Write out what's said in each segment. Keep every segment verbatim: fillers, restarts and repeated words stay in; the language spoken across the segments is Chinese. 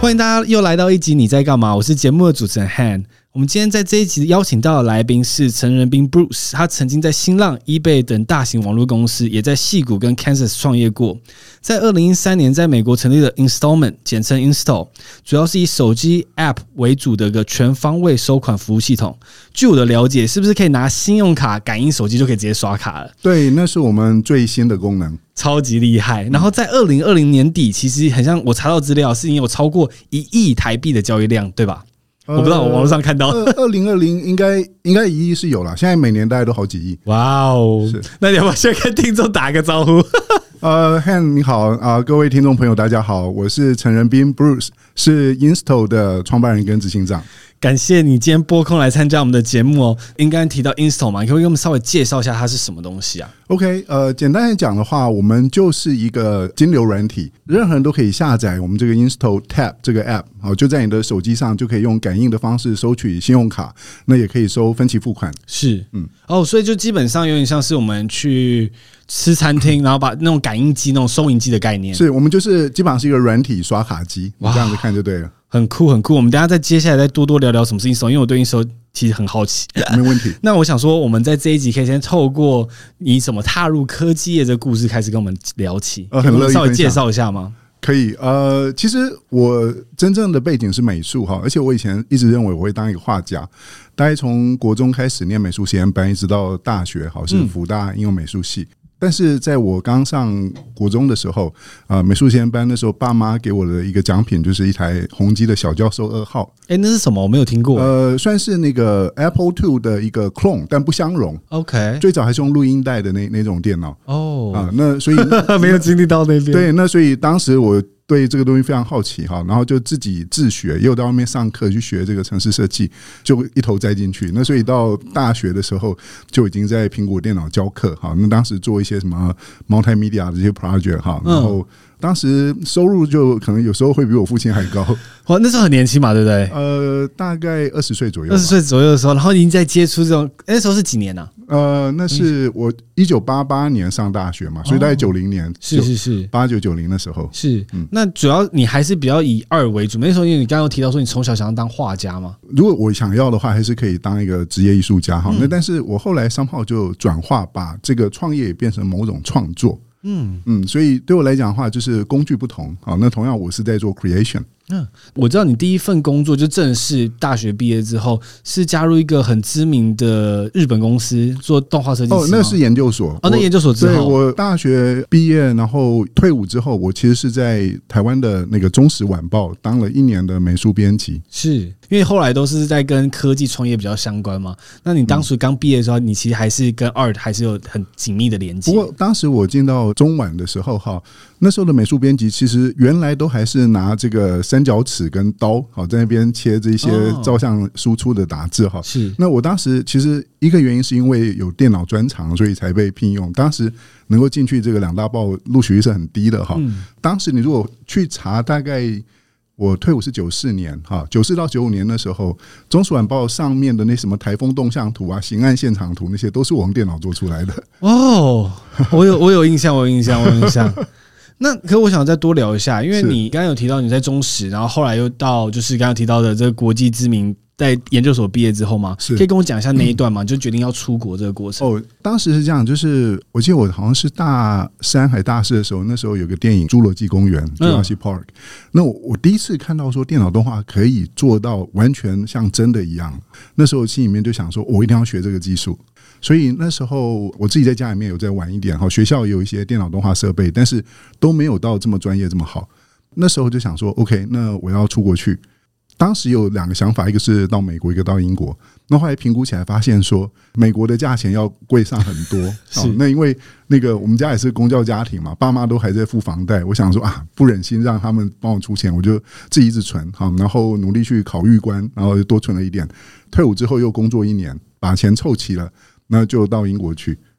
欢迎大家又来到一集你在干嘛？我是节目的主持人 Han。我们今天在这一集邀请到的来宾是陈仁彬 Bruce， 他曾经在新浪、eBay 等大型网络公司，也在矽谷跟 Kansas 创业过。在二零一三年在美国成立了 Installment， 简称 Install， 主要是以手机 App 为主的一个全方位收款服务系统。据我的了解，是不是可以拿信用卡感应手机就可以直接刷卡了？ 对，那是我们最新的功能。 超级厉害！然后在二零二零年底，其实很像我查到资料，是已经有超过一亿台币的交易量，对吧？我不知道，我网络上看到， 二零二零应该应该一亿是有了，现在每年大概都好几亿。 哇哦！那你要不要先跟听众打个招呼？ 呃 ，Han 你好啊、呃，各位听众朋友大家好，我是陈仁彬 Bruce， 是 Install 的创办人跟执行长。 感谢你今天拨空来参加我们的节目哦。应该提到 Install 嘛，你可不可以给我们稍微介绍一下它是什么东西啊 ？OK， 呃，简单来讲的话，我们就是一个金流软体，任何人都可以下载我们这个 Install Tap 这个 App， 好，就在你的手机上就可以用感应的方式收取信用卡，那也可以收分期付款。 是，嗯，哦，所以就基本上有点像是我们去吃餐厅，然后把那种感应机、那种收银机的概念。 是我们就是基本上是一个软体刷卡机，你这样子看就对了。 很酷很酷，我们等一下再接下来再多多聊聊什么是 Install， 因为我对 Install 其实很好奇。 没问题。 那我想说，我们在这一集可以先透过你怎么踏入科技业这个故事开始跟我们聊起， 呃，很乐意稍微介绍一下吗？ 可以，呃，其实我真正的背景是美术哈，而且我以前一直认为我会当一个画家，大概从国中开始念美术实验班，一直到大学，好是辅大应用美术系。但是在我刚上国中的时候，呃，美术实验班那时候，爸妈给我的一个奖品就是一台宏基的小教授二号。 哎、欸，那是什么？我没有听过。 呃，算是那个 Apple 二的一个 clone， 但不相容。 OK， 最早还是用录音带的那那种电脑。 哦，啊， 那所以没有经历到那边。 对，那所以当时我对这个东西非常好奇哈，然后就自己自学，也有到外面上课去学这个程式设计，就一头栽进去。那所以到大学的时候就已经在苹果电脑教课哈。那当时做一些什么 multimedia 的这些 project 哈，然后当时收入就可能有时候会比我父亲还高。 哇，那时候很年轻嘛，对不对？ 呃，大概二十岁左右。 二十岁左右的时候，然后已经在接触这种，那时候是几年啊？ 呃，那是我一九八八年上大学嘛，所以大概九零年， 是是是， 八九九零的时候是。嗯，那主要你还是比较以二为主。那时候因为你刚刚提到说你从小想要当画家嘛， 如果我想要的话，还是可以当一个职业艺术家哈。那但是我后来商号就转化，把这个创业变成某种创作。嗯嗯，所以对我来讲的话，就是工具不同。好，那同样我是在做 creation。 嗯，我知道你第一份工作就正式大学毕业之后，是加入一个很知名的日本公司做动画设计师。 哦，那是研究所。 哦，那研究所之后， 对，我大学毕业，然后退伍之后，我其实是在台湾的那个中时晚报当了一年的美术编辑。 是因为后来都是在跟科技创业比较相关嘛？那你当时刚毕业的时候，你其实还是跟 art 还是有很紧密的连接。 不过当时我进到中晚的时候，哈，那时候的美术编辑其实原来都还是拿这个三角尺跟刀，好在那边切这些照相输出的打字哈。是，那我当时其实一个原因是因为有电脑专长，所以才被聘用。当时能够进去这个两大报录取率是很低的哈。当时你如果去查，大概我退伍是九四年哈，九四到九五年的时候，中时晚报上面的那什么台风动向图啊、刑案现场图那些，都是我用电脑做出来的。哦， 我有我有印象，我有印象，我有印象。那可我想再多聊一下，因为你刚刚有提到你在中时，然后后来又到就是刚刚提到的这个国际知名，在研究所毕业之后吗？可以跟我讲一下那一段吗？就决定要出国这个过程。 哦，当时是这样，就是我记得我好像是大三还大四的时候，那时候有个电影《侏罗纪公园》（Jurassic Park），那我我第一次看到说电脑动画可以做到完全像真的一样，那时候心里面就想说，我一定要学这个技术。所以那时候我自己在家里面有在玩一点，学校也有一些电脑动画设备，但是都没有到这么专业这么好。那时候就想说 OK， 那我要出国去。当时有两个想法，一个是到美国，一个到英国。那后来评估起来发现说，美国的价钱要贵上很多。哦，那因为那个我们家也是公教家庭嘛，爸妈都还在付房贷，我想说啊，不忍心让他们帮我出钱，我就自己一直存，好，然后努力去考预官，然后多存了一点。退伍之后又工作一年，把钱凑齐了，那就到英国去。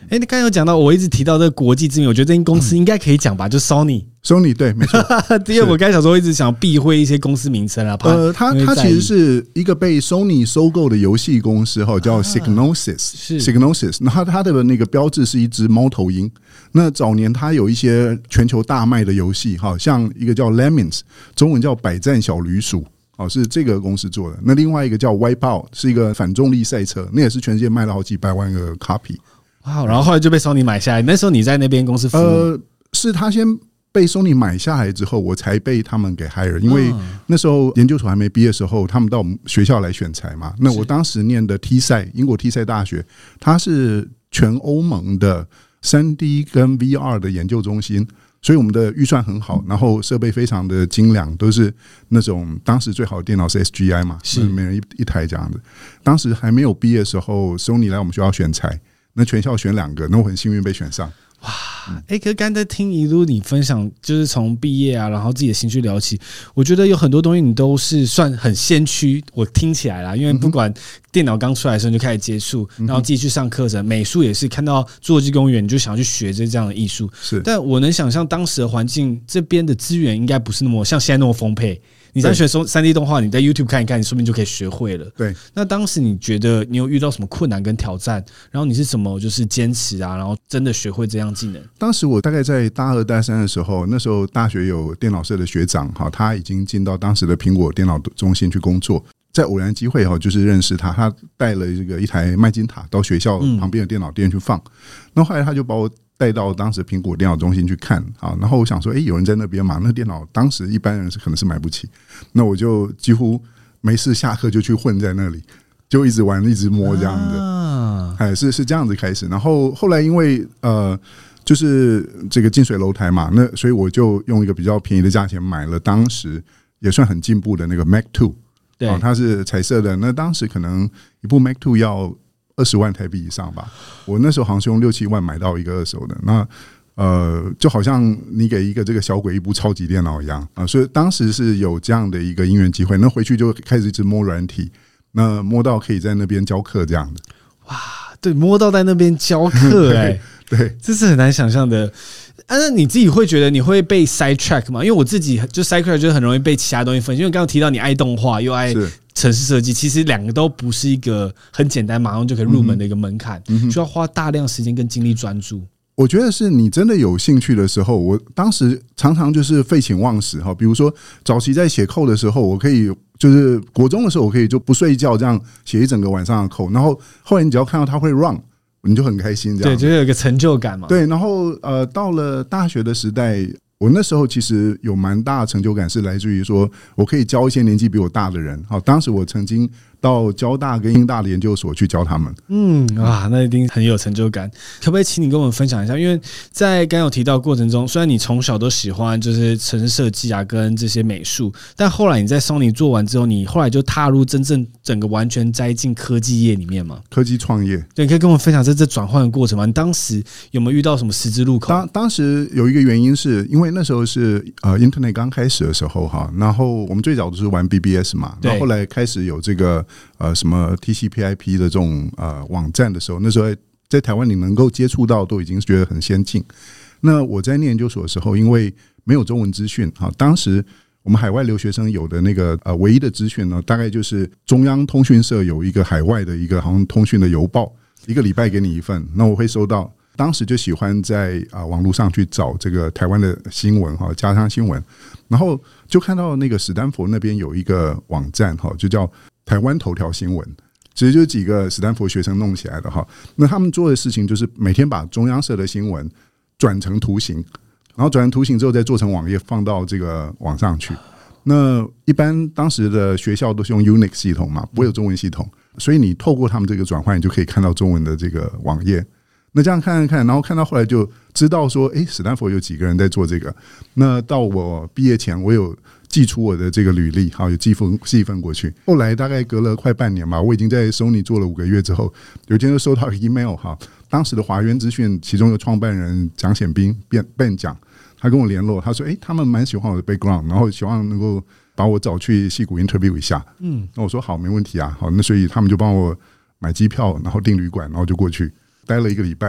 哎，你刚才有讲到，我一直提到这个国际知名，我觉得这间公司应该可以讲吧，就 Sony。Sony 对，没错。 因为我刚才想说，一直想避讳一些公司名称啊。 呃，它它其实是一个被 Sony 收购的游戏公司哈，叫 Psygnosis。Psygnosis， 那它它的那个标志是一只猫头鹰。那早年它有一些全球大卖的游戏哈，像一个叫 Lemmings， 中文叫百战小驴鼠。哦，是这个公司做的。那另外一个叫 Wipeout， 是一个反重力赛车，那也是全世界卖了好几百万个 copy。 哇，然后后来就被 Sony 买下来。那时候你在那边公司服务？ 呃，是他先被 Sony 买下来之后，我才被他们给 hire。因为那时候研究所还没毕业的时候，他们到我们学校来选材嘛。那我当时念的 T 赛，英国 T 赛大学，它是全欧盟的 三 D 跟 V R 的研究中心。所以我们的预算很好，然后设备非常的精良，都是那种当时最好的电脑是 S G I 嘛，是每人 一, 一台这样子。当时还没有毕业的时候 ，Sony 来我们学校选材，那全校选两个，那我很幸运被选上。 哇，哎，可是刚才听一路你分享，就是从毕业啊，然后自己的兴趣聊起，我觉得有很多东西你都是算很先驱。我听起来啦，因为不管电脑刚出来的时候你就开始接触，然后自己去上课程，美术也是看到侏罗纪公园你就想要去学这这样的艺术。 是， 但我能想象当时的环境，这边的资源应该不是那么像现在那么丰沛。你在学三 D 动画，你在 YouTube 看一看，你说不定就可以学会了。 对， 那当时你觉得你有遇到什么困难跟挑战？然后你是怎么就是坚持啊？然后真的学会这样技能？ 当时我大概在大二大三的时候，那时候大学有电脑社的学长哈，他已经进到当时的苹果电脑中心去工作。在偶然机会哈，就是认识他，他带了这个一台麦金塔到学校旁边的电脑店去放。那、嗯、后来他就把我带到当时苹果电脑中心去看啊，然后我想说，哎、欸，有人在那边嘛？那电脑当时一般人是可能是买不起，那我就几乎没事下课就去混在那里，就一直玩一直摸这样的，哎、啊，是是这样子开始。然后后来因为呃，就是这个近水楼台嘛，那所以我就用一个比较便宜的价钱买了当时也算很进步的那个 Mac 二。对、哦，它是彩色的。那当时可能一部 Mac 二要二十万台币以上吧。我那时候好像是用六七万买到一个二手的。那呃，就好像你给一个这个小鬼一部超级电脑一样啊。所以当时是有这样的一个因缘机会。那回去就开始一直摸软体，那摸到可以在那边教课这样的。 哇，对，摸到在那边教课、欸，哎， 对， 这是很难想象的。啊，那你自己会觉得你会被 side track 吗？因为我自己就 side track 就很容易被其他东西分，因为刚刚提到你爱动画又爱程式设计，其实两个都不是一个很简单马上就可以入门的一个门槛、嗯，需要花大量时间跟精力专注。 我觉得是你真的有兴趣的时候，我当时常常就是废寝忘食哈。比如说早期在写扣的时候，我可以就是国中的时候，我可以就不睡觉这样写一整个晚上的扣，然后后来你只要看到它会 run。你就很开心，这样对，就有一个成就感嘛。 对，然后呃，到了大学的时代，我那时候其实有蛮大的成就感，是来自于说我可以教一些年纪比我大的人。好，当时我曾经到交大跟英大的研究所去教他们。 嗯，哇，那一定很有成就感。可不可以请你跟我们分享一下？因为在刚刚有提到过程中，虽然你从小都喜欢就是程式设计啊，跟这些美术，但后来你在 Sony 做完之后，你后来就踏入真正整个完全栽进科技业里面嘛？ 科技创业， 对，你可以跟我们分享这这转换的过程吗？你当时有没有遇到什么十字路口？ 当当时有一个原因是因为那时候是呃 Internet 刚开始的时候哈，然后我们最早都是玩 B B S 嘛，然后后来开始有这个呃什么 T C P I P 的这种呃网站的时候，那时候在台湾你能够接触到都已经觉得很先进。那我在念研究所的时候，因为没有中文资讯哈，当时我们海外留学生有的那个呃唯一的资讯呢，大概就是中央通讯社有一个海外的一个好像通讯的邮报，一个礼拜给你一份，那我会收到。当时就喜欢在啊网络上去找这个台湾的新闻哈，家乡新闻，然后就看到那个史丹佛那边有一个网站哈，就叫台湾头条新闻，其实就是几个史丹佛学生弄起来的哈。那他们做的事情就是每天把中央社的新闻转成图形，然后转成图形之后再做成网页放到这个网上去。那一般当时的学校都是用 Unix 系统嘛，不会有中文系统，所以你透过他们这个转换，你就可以看到中文的这个网页。那这样看看看，然后看到后来就知道说，哎，史丹佛有几个人在做这个。那到我毕业前，我有寄出我的这个履历，好，有寄封寄一份过去。后来大概隔了快半年吧，我已经在 Sony 做了五个月之后，有一天就收到 email 哈，当时的华渊资讯其中的创办人蒋显彬 Ben 讲，他跟我联络，他说，哎，他们蛮喜欢我的 background， 然后希望能够把我找去矽谷 interview 一下。嗯，那我说好，没问题啊，好，那所以他们就帮我买机票，然后订旅馆，然后就过去。待了一个礼拜，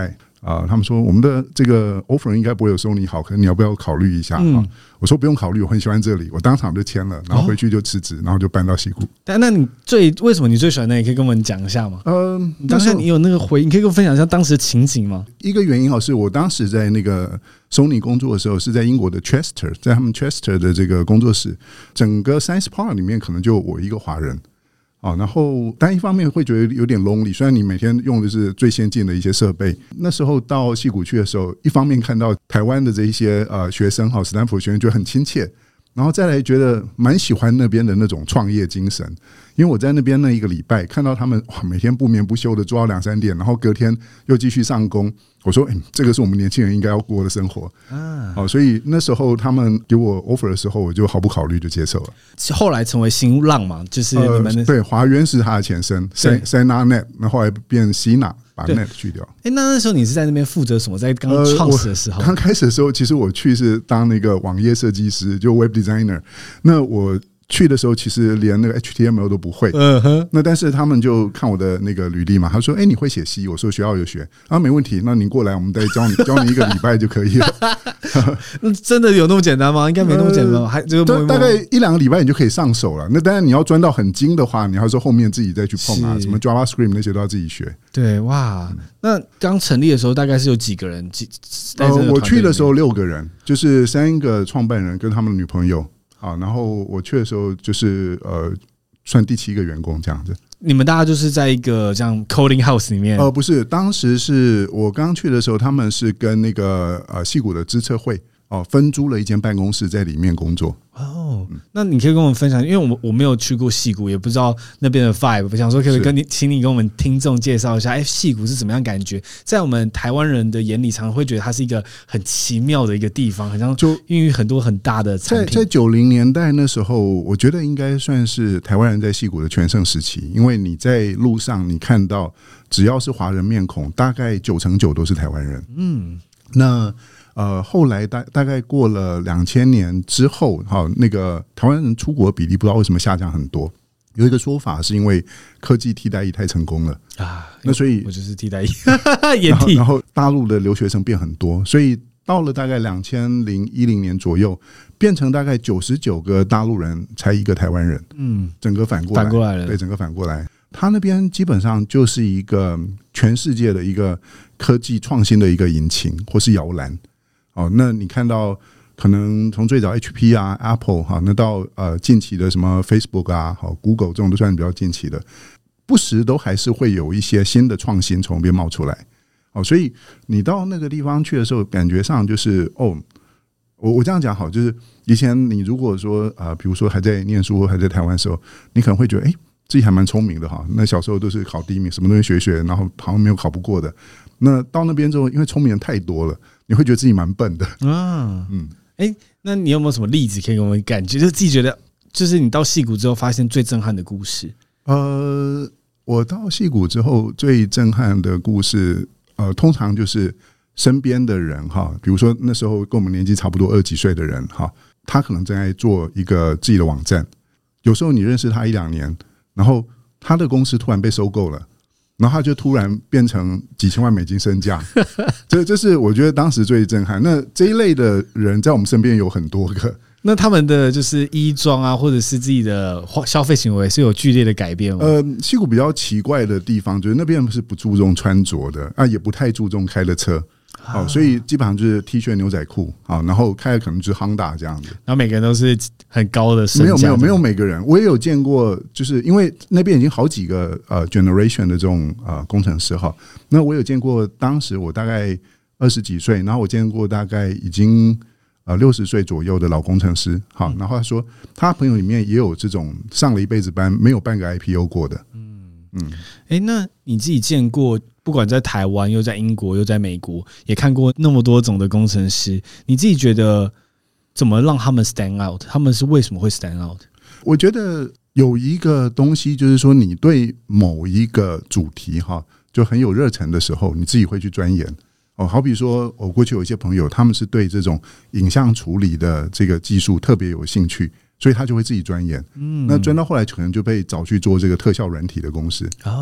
啊、呃，他们说我们的这个 offer 应该不会有 Sony 好，可能你要不要考虑一下、嗯啊、我说不用考虑，我很喜欢这里，我当场就签了，然后回去就辞职、哦，然后就搬到矽谷。 但那你最为什么你最喜欢那里？可以跟我们讲一下吗？ 呃， 当时你有那个回，你可以跟我分享一下当时的情景吗？ 一个原因哦，是我当时在那个 Sony 工作的时候，是在英国的 Chester， 在他们 Chester 的这个工作室，整个 Science Park 里面可能就我一个华人。哦，然后但一方面会觉得有点 lonely， 虽然你每天用的是最先进的一些设备。那时候到矽谷去的时候，一方面看到台湾的这一些呃学生哈，斯坦福学生觉得很亲切，然后再来觉得蛮喜欢那边的那种创业精神。因为我在那边那一个礼拜看到他们哇，每天不眠不休的做到两三点，然后隔天又继续上工。我说，哎、欸，这个是我们年轻人应该要过的生活啊！哦，所以那时候他们给我 offer 的时候，我就毫不考虑就接受了。 后来成为新浪嘛，就是你们的、 呃、对华源是它的前身 ，Sina.net， 那后来变 Sina， 把 net 去掉。 哎、欸，那那时候你是在那边负责什么？在刚创始的时候， 刚、呃、开始的时候，其实我去是当那个网页设计师，就 web designer。那我去的时候其实连那个 H T M L 都不会，嗯哼。那但是他们就看我的那个履历嘛，他说：“哎、欸，你会写 C？” 我说：“学校有学。”啊，没问题，那你过来，我们再教你，教你一个礼拜就可以了。 那真的有那么简单吗？应该没那么简单，呃、还就大概一两个礼拜你就可以上手了。那当然你要钻到很精的话，你要说后面自己再去碰啊，什么 JavaScript 那些都要自己学。 对，哇，那刚成立的时候大概是有几个人？几呃，我去的时候六个人，就是三个创办人跟他们的女朋友。好，然后我去的时候就是呃，算第七个员工这样子。 你们大家就是在一个这样 coding house 里面？ 呃，不是，当时是我刚去的时候，他们是跟那个呃矽谷的资策会哦、呃、分租了一间办公室在里面工作。 哦，那你可以跟我们分享，因为我我没有去过矽谷，也不知道那边的 vibe， 我想说可不可以跟你，请你跟我们听众介绍一下，哎，矽谷是怎么样感觉？在我们台湾人的眼里，常常会觉得它是一个很奇妙的一个地方，好像就因为很多很大的产品。 在在九零年代那时候，我觉得应该算是台湾人在矽谷的全盛时期，因为你在路上你看到只要是华人面孔，大概九成九都是台湾人。嗯，那。呃，后来大大概过了两千年之后，哈，那个台湾人出国比例不知道为什么下降很多。有一个说法是因为科技替代役太成功了啊，那所以我就是替代役，也替。 然后大陆的留学生变很多，所以到了大概两千零一零年左右，变成大概九十九个大陆人才一个台湾人。嗯，整个反过来， 反过来了， 对，整个反过来。他那边基本上就是一个全世界的一个科技创新的一个引擎或是摇篮。哦，那你看到可能从最早 H P 啊 Apple 哈，那到呃近期的什么 Facebook 啊，好 Google 这种都算比较近期的，不时都还是会有一些新的创新从那边冒出来。哦，所以你到那个地方去的时候，感觉上就是哦，我我这样讲好，就是以前你如果说啊、呃，比如说还在念书还在台湾的时候，你可能会觉得哎、欸，自己还蛮聪明的哈。那小时候都是考第一名，什么东西学学，然后好像没有考不过的。那到那边之后，因为聪明人太多了。你会觉得自己蛮笨的啊， 嗯，哎、欸，那你有没有什么例子可以给我们感觉，就是自己觉得，就是你到矽谷之后发现最震撼的故事？ 呃，我到矽谷之后最震撼的故事，呃，通常就是身边的人哈，比如说那时候跟我们年纪差不多二十几岁的人哈，他可能正在做一个自己的网站，有时候你认识他一两年，然后他的公司突然被收购了。然后他就突然变成几千万美金身价，这这是我觉得当时最震撼。那这一类的人在我们身边有很多个。 那他们的就是衣装啊，或者是自己的消费行为是有剧烈的改变吗？ 呃，矽谷比较奇怪的地方就是那边是不注重穿着的啊，也不太注重开的车。好，所以基本上就是 T 恤牛仔裤啊，然后开的可能就是 Honda 这样子， 然后每个人都是很高的身价。 没有没有没有每个人，我也有见过，就是因为那边已经好几个呃 generation 的这种呃工程师哈，那我有见过，当时我大概二十几岁，然后我见过大概已经呃六十岁左右的老工程师，好，然后他说他朋友里面也有这种上了一辈子班没有半个 I P O 过的，嗯嗯，哎，那你自己见过？不管在台湾，又在英国，又在美国，也看过那么多种的工程师，你自己觉得怎么让他们 stand out？ 他们是为什么会 stand out？ 我觉得有一个东西，就是说你对某一个主题哈就很有热忱的时候，你自己会去钻研。哦，好比说，我过去有一些朋友，他们是对这种影像处理的这个技术特别有兴趣。所以他就会自己钻研，嗯，那钻到后来可能就被找去做这个特效软体的公司哦，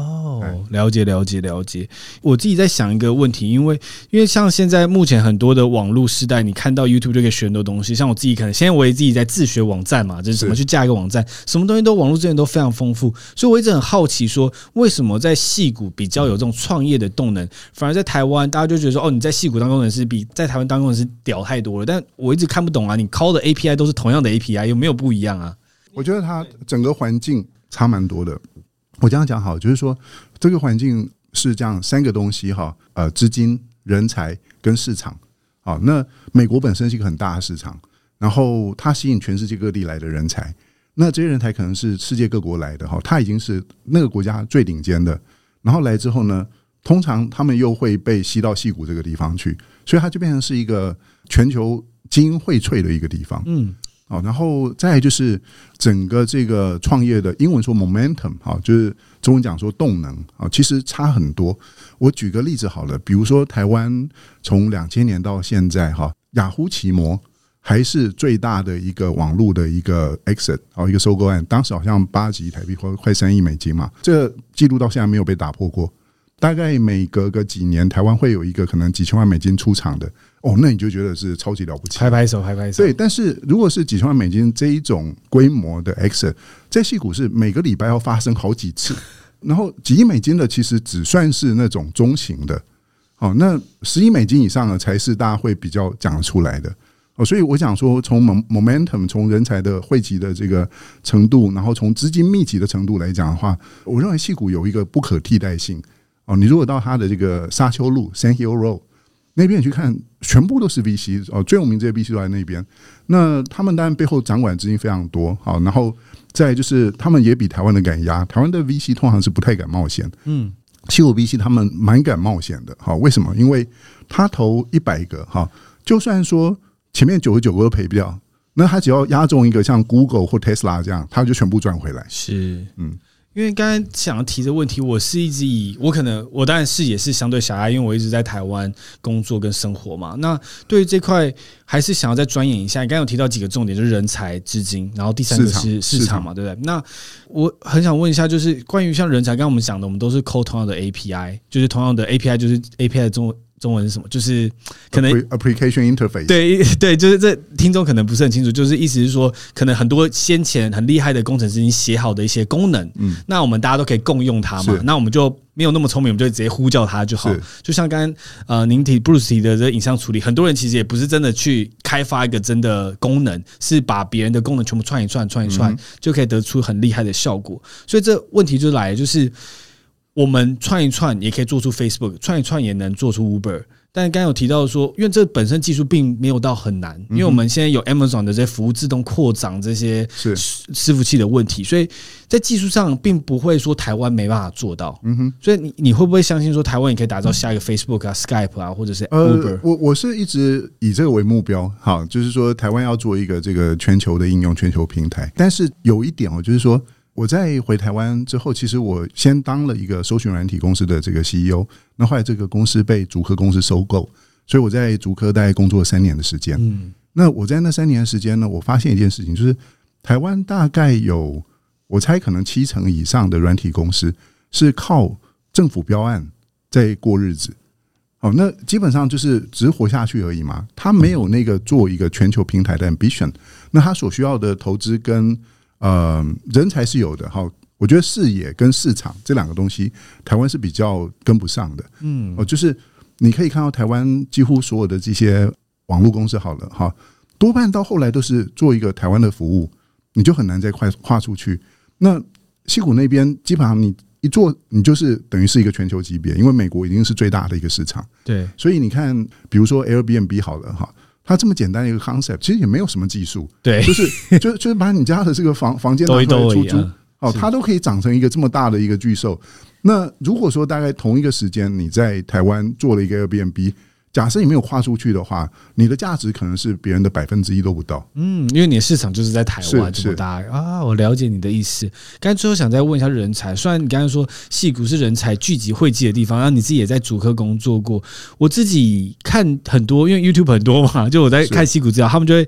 了解了解了解。我自己在想一个问题，因为因为像现在目前很多的网络时代，你看到 YouTube 就可以学很多东西。像我自己可能现在我也自己在自学网站嘛，就是怎么去架一个网站，什么东西都网络资源都非常丰富，所以我一直很好奇说，为什么在矽谷比较有这种创业的动能，反而在台湾大家就觉得说，哦，你在矽谷当工程师比在台湾当工程师屌太多了。但我一直看不懂啊，你 call 的 A P I 都是同样的 A P I， 有没有不一样啊？ 我觉得它整个环境差蛮多的。我这样讲好，就是说这个环境是这样三个东西哈，呃，资金、人才跟市场。好，那美国本身是一个很大的市场，然后它吸引全世界各地来的人才，那这些人才可能是世界各国来的哈，它已经是那个国家最顶尖的。然后来之后呢，通常他们又会被吸到矽谷这个地方去，所以它就变成是一个全球精英荟萃的一个地方。嗯。好，然后再来就是整个这个创业的英文说 momentum， 好，就是中文讲说动能啊，其实差很多。我举个例子好了，比如说台湾从两千年到现在哈，雅虎奇摩还是最大的一个网络的一个 exit， 好，一个收购案，当时好像八几亿台币或快三亿美金嘛，这个记录到现在没有被打破过。大概每隔个几年，台湾会有一个可能几千万美金出场的哦，那你就觉得是超级了不起， 拍拍手，拍拍手。 对，但是如果是几千万美金这一种规模的 exit， 在矽谷是每个礼拜要发生好几次，然后几亿美金的其实只算是那种中型的，好，那十亿美金以上的才是大家会比较讲得出来的。哦，所以我想说，从 momentum， 从人才的汇集的这个程度，然后从资金密集的程度来讲的话，我认为矽谷有一个不可替代性。哦，你如果到它的这个沙丘路 Sand Hill Road 那边去看，全部都是 V C 哦，最有名这些 V C 都在那边。那他们当然背后掌管资金非常多，好，然后再来就是他们也比台湾的敢压，台湾的 V C 通常是不太敢冒险，嗯，矽谷 V C 他们蛮敢冒险的，好，为什么？因为他投一百个，哈，就算说前面九十九个都赔不掉，那他只要压中一个像 Google 或 Tesla 这样，他就全部赚回来。 是，嗯。因为刚才想要提这个问题，我是一直以我可能我当然视野是相对狭隘，因为我一直在台湾工作跟生活嘛。那对于这块还是想要再钻研一下。你刚才有提到几个重点，就是人才、资金，然后第三个是市场嘛，对不对？那我很想问一下，就是关于像人才，刚刚我们讲的，我们都是扣同样的 A P I， 就是同样的 A P I， 就是 A P I 的中文。中文是什么？就是可能 application interface。 对对，就是这听众可能不是很清楚，就是意思是说，可能很多先前很厉害的工程师已经写好的一些功能，嗯，那我们大家都可以共用它嘛。那我们就没有那么聪明，我们就直接呼叫它就好。就像刚刚呃您提 Bruce 提的这个影像处理，很多人其实也不是真的去开发一个真的功能，是把别人的功能全部串一串、串一串，嗯、就可以得出很厉害的效果。所以这问题就来了，就是。我们串一串也可以做出 Facebook， 串一串也能做出 Uber。但刚刚有提到说，因为这本身技术并没有到很难，因为我们现在有 Amazon 的这些服务自动扩展这些伺服器的问题，所以在技术上并不会说台湾没办法做到。嗯哼，所以你你会不会相信说台湾也可以打造下一个 Facebook 啊、Skype 啊，或者是 Uber？ 呃、我我是一直以这个为目标，好，就是说台湾要做一个这个全球的应用、全球平台。但是有一点哦，就是说。我在回台湾之后，其实我先当了一个搜寻软体公司的这个 C E O， 那后来这个公司被竹科公司收购，所以我在竹科大概工作了三年的时间。嗯，那我在那三年的时间呢，我发现一件事情，就是台湾大概有我猜可能七成以上的软体公司是靠政府标案在过日子。好，那基本上就是只是活下去而已嘛，他没有那个做一个全球平台的 ambition， 那他所需要的投资跟呃，人才是有的哈，我觉得视野跟市场这两个东西，台湾是比较跟不上的。嗯，哦，就是你可以看到台湾几乎所有的这些网络公司好了哈，多半到后来都是做一个台湾的服务，你就很难再跨跨出去。那矽谷那边基本上你一做，你就是等于是一个全球级别，因为美国已经是最大的一个市场。对，所以你看，比如说 Airbnb 好了哈。它这么简单的一个 concept， 其实也没有什么技术，对，就是就就是把你家的这个房房间拿出来出租，哦，它都可以长成一个这么大的一个巨兽。那如果说大概同一个时间你在台湾做了一个 Airbnb， 假设你没有跨出去的话，你的价值可能是别人的百分之一都不到。嗯， 因为你的市场就是在台湾这么大啊，我了解你的意思。刚才最后想再问一下人才，虽然你刚才说矽谷是人才聚集汇集的地方，然后你自己也在竹科工作过，我自己看很多，因为 YouTube 很多嘛，就我在看矽谷资料，他们就会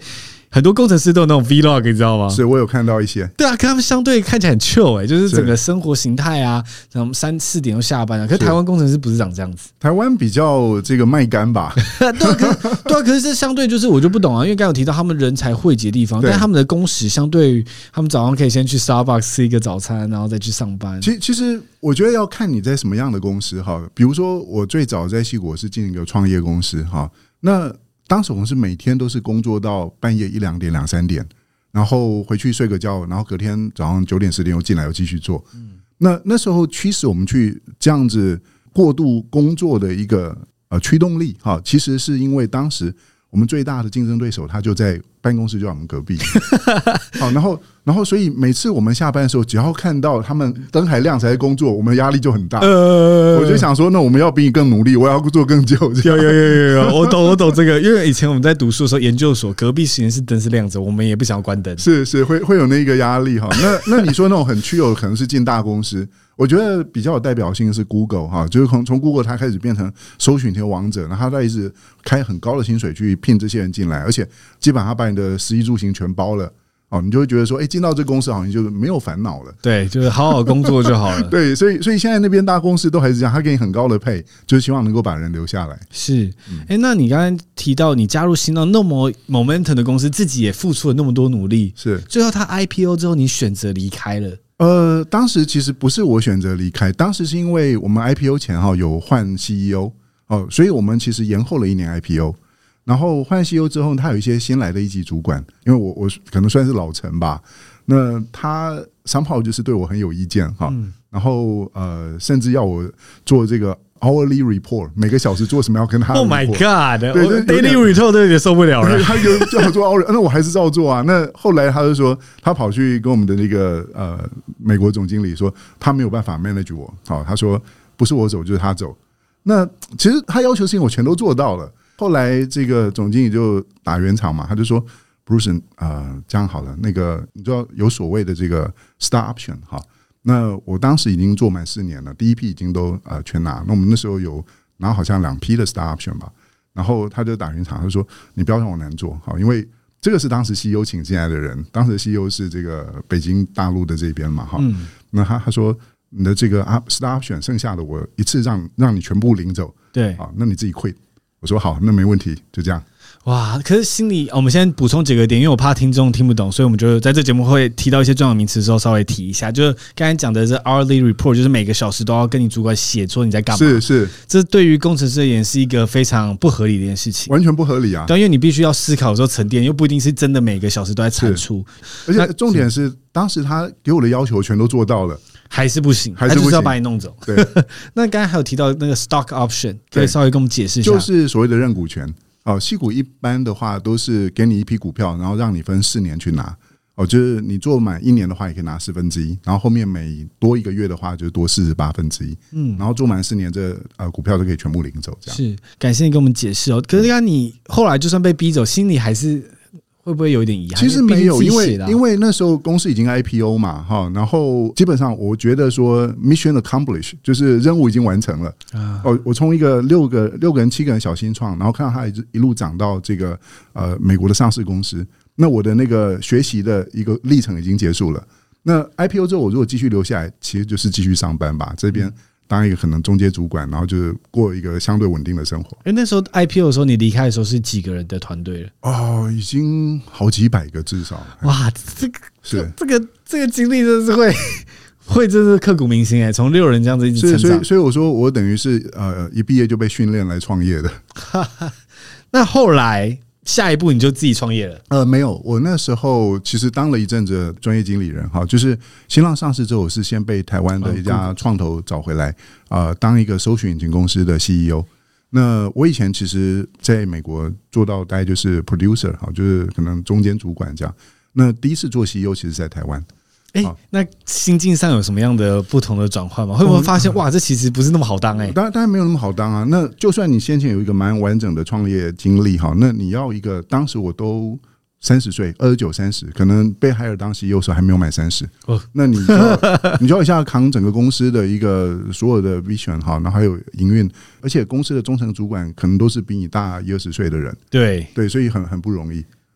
很多工程师都有那种 vlog， 你知道吗？ 是我有看到一些。 对啊，跟他们相对看起来很 chill 哎、欸，就是整个生活形态啊，什么三四点就下班了。可是台湾工程师不是长这样子， 台湾比较这个卖干吧？ 对啊，可是对啊，可是这相对就是我就不懂啊，因为刚刚有提到他们人才汇集的地方，但他们的工时相对于他们早上可以先去 Starbucks 吃一个早餐，然后再去上班。 其其实我觉得要看你在什么样的公司哈，比如说我最早在矽谷是进一个创业公司哈，那当时我们是每天都是工作到半夜一两点、两三点，然后回去睡个觉，然后隔天早上九点、十点又进来又继续做。那那时候驱使我们去这样子过度工作的一个呃驱动力哈，其实是因为当时我们最大的竞争对手他就在办公室就在我们隔壁。好，然后然后所以每次我们下班的时候，只要看到他们灯还亮才在工作，我们压力就很大。呃，我就想说，那我们要比你更努力，我要做更久。 有有有有有，我懂我懂这个，因为以前我们在读书的时候，研究所隔壁实验室灯是亮着，我们也不想要关灯。 是是，会会有那个压力哈。那那你说那种很具有可能是进大公司。我觉得比较有代表性的是 Google 哈，就是从从 Google 它开始变成搜寻条王者，然后它一直开很高的薪水去聘这些人进来，而且基本上把你的食衣住行全包了。哦，你就会觉得说，哎、欸，进到这公司好像就没有烦恼了。 对，就是好好工作就好了。 对，所以所以现在那边大公司都还是这样，他给你很高的配，就是希望能够把人留下来。 是，哎、欸，那你刚才提到你加入新浪那么 momentum 的公司，自己也付出了那么多努力， 是最后他 I P O 之后，你选择离开了。 呃，当时其实不是我选择离开，当时是因为我们 I P O 前哈有换 C E O 哦，所以我们其实延后了一年 I P O。然后换 C E O 之后，他有一些新来的一级主管，因为我我可能算是老陈吧，那他somehow就是对我很有意见哈，嗯、然后呃，甚至要我做这个 hourly report， 每个小时做什么要跟他 ，Oh my God， 对 ，daily report 都有点受不了了。 他有叫我做 hourly， 那我还是照做啊。那后来他就说，他跑去跟我们的那个呃美国总经理说，他没有办法 manage 我，好，他说不是我走就是他走。那其实他要求的事情我全都做到了。后来这个总经理就打圆场嘛，他就说 Bruce 呃这样好了，那个你知道有所谓的这个 Star Option 哈，那我当时已经做满四年了，第一批已经都呃全拿，那我们那时候有拿好像两批的 Star Option 吧，然后他就打圆场，他就说你不要让我难做，好，因为这个是当时 C E O 请进来的人，当时 C E O 是这个北京大陆的这边嘛哈，那他他说你的这个 Star Option 剩下的我一次让让你全部领走， 对， 好，那你自己 quit。我说好，那没问题，就这样。 哇！可是心里，我们先补充几个点，因为我怕听众听不懂，所以我们就在这节目会提到一些专有名词的时候稍微提一下。就是刚才讲的是 hourly report， 就是每个小时都要跟你主管写说你在干嘛。 是是， 这对于工程师而言是一个非常不合理的一件事情， 完全不合理啊！ 对，因为你必须要思考的时候沉淀，又不一定是真的每个小时都在产出。 而且重点是，当时他给我的要求全都做到了。 还是不行，还是就是要把你弄走。对，那刚才还有提到那个 stock option， 可以稍微跟我们解释一下， 就是所谓的认股权。哦，矽谷一般的话都是给你一批股票，然后让你分四年去拿。哦，就是你做满一年的话，也可以拿四分之一，然后后面每多一个月的话，就多四十八分之一。嗯，然后做满四年，这呃股票都可以全部领走。这样是，感谢你跟我们解释哦。可是刚你后来就算被逼走，心里还是会不会有一点遗憾？ 其实没有，因为因为那时候公司已经 I P O 嘛，哈，然后基本上我觉得说 mission accomplished 就是任务已经完成了。哦，我从一个六个六个人七个人小新创，然后看到它一路涨到这个呃美国的上市公司，那我的那个学习的一个历程已经结束了。那 I P O 之后，我如果继续留下来，其实就是继续上班吧，这边当一个可能中阶主管，然后就是过一个相对稳定的生活。 哎，那时候 I P O 的时候，你离开的时候是几个人的团队了？ 哦，已经好几百个至少。 哇，这个是这个这个经历真是会会真是刻骨铭心哎！从六人这样子一直成长， 所以所以我说我等于是呃一毕业就被训练来创业的。 那后来下一步你就自己创业了？ 呃，没有，我那时候其实当了一阵子专业经理人哈，就是新浪上市之后，我是先被台湾的一家创投找回来，呃，当一个搜寻引擎公司的 C E O。那我以前其实在美国做到大概就是 producer 哈，就是可能中间主管这样。那第一次做 C E O 其实在台湾。 哎、欸，那心境上有什么样的不同的转换吗？会不会发现哇，这其实不是那么好当？哎、欸， 当然当然没有那么好当啊。那就算你先前有一个蛮完整的创业经历哈，那你要一个当时我都三十岁，二十九三十，可能被海尔当 C E O 时候还没有满三十，那你就要你就要一下扛整个公司的一个所有的 vision 哈，然后还有营运，而且公司的中层主管可能都是比你大一二十岁的人， 对对，所以很很不容易。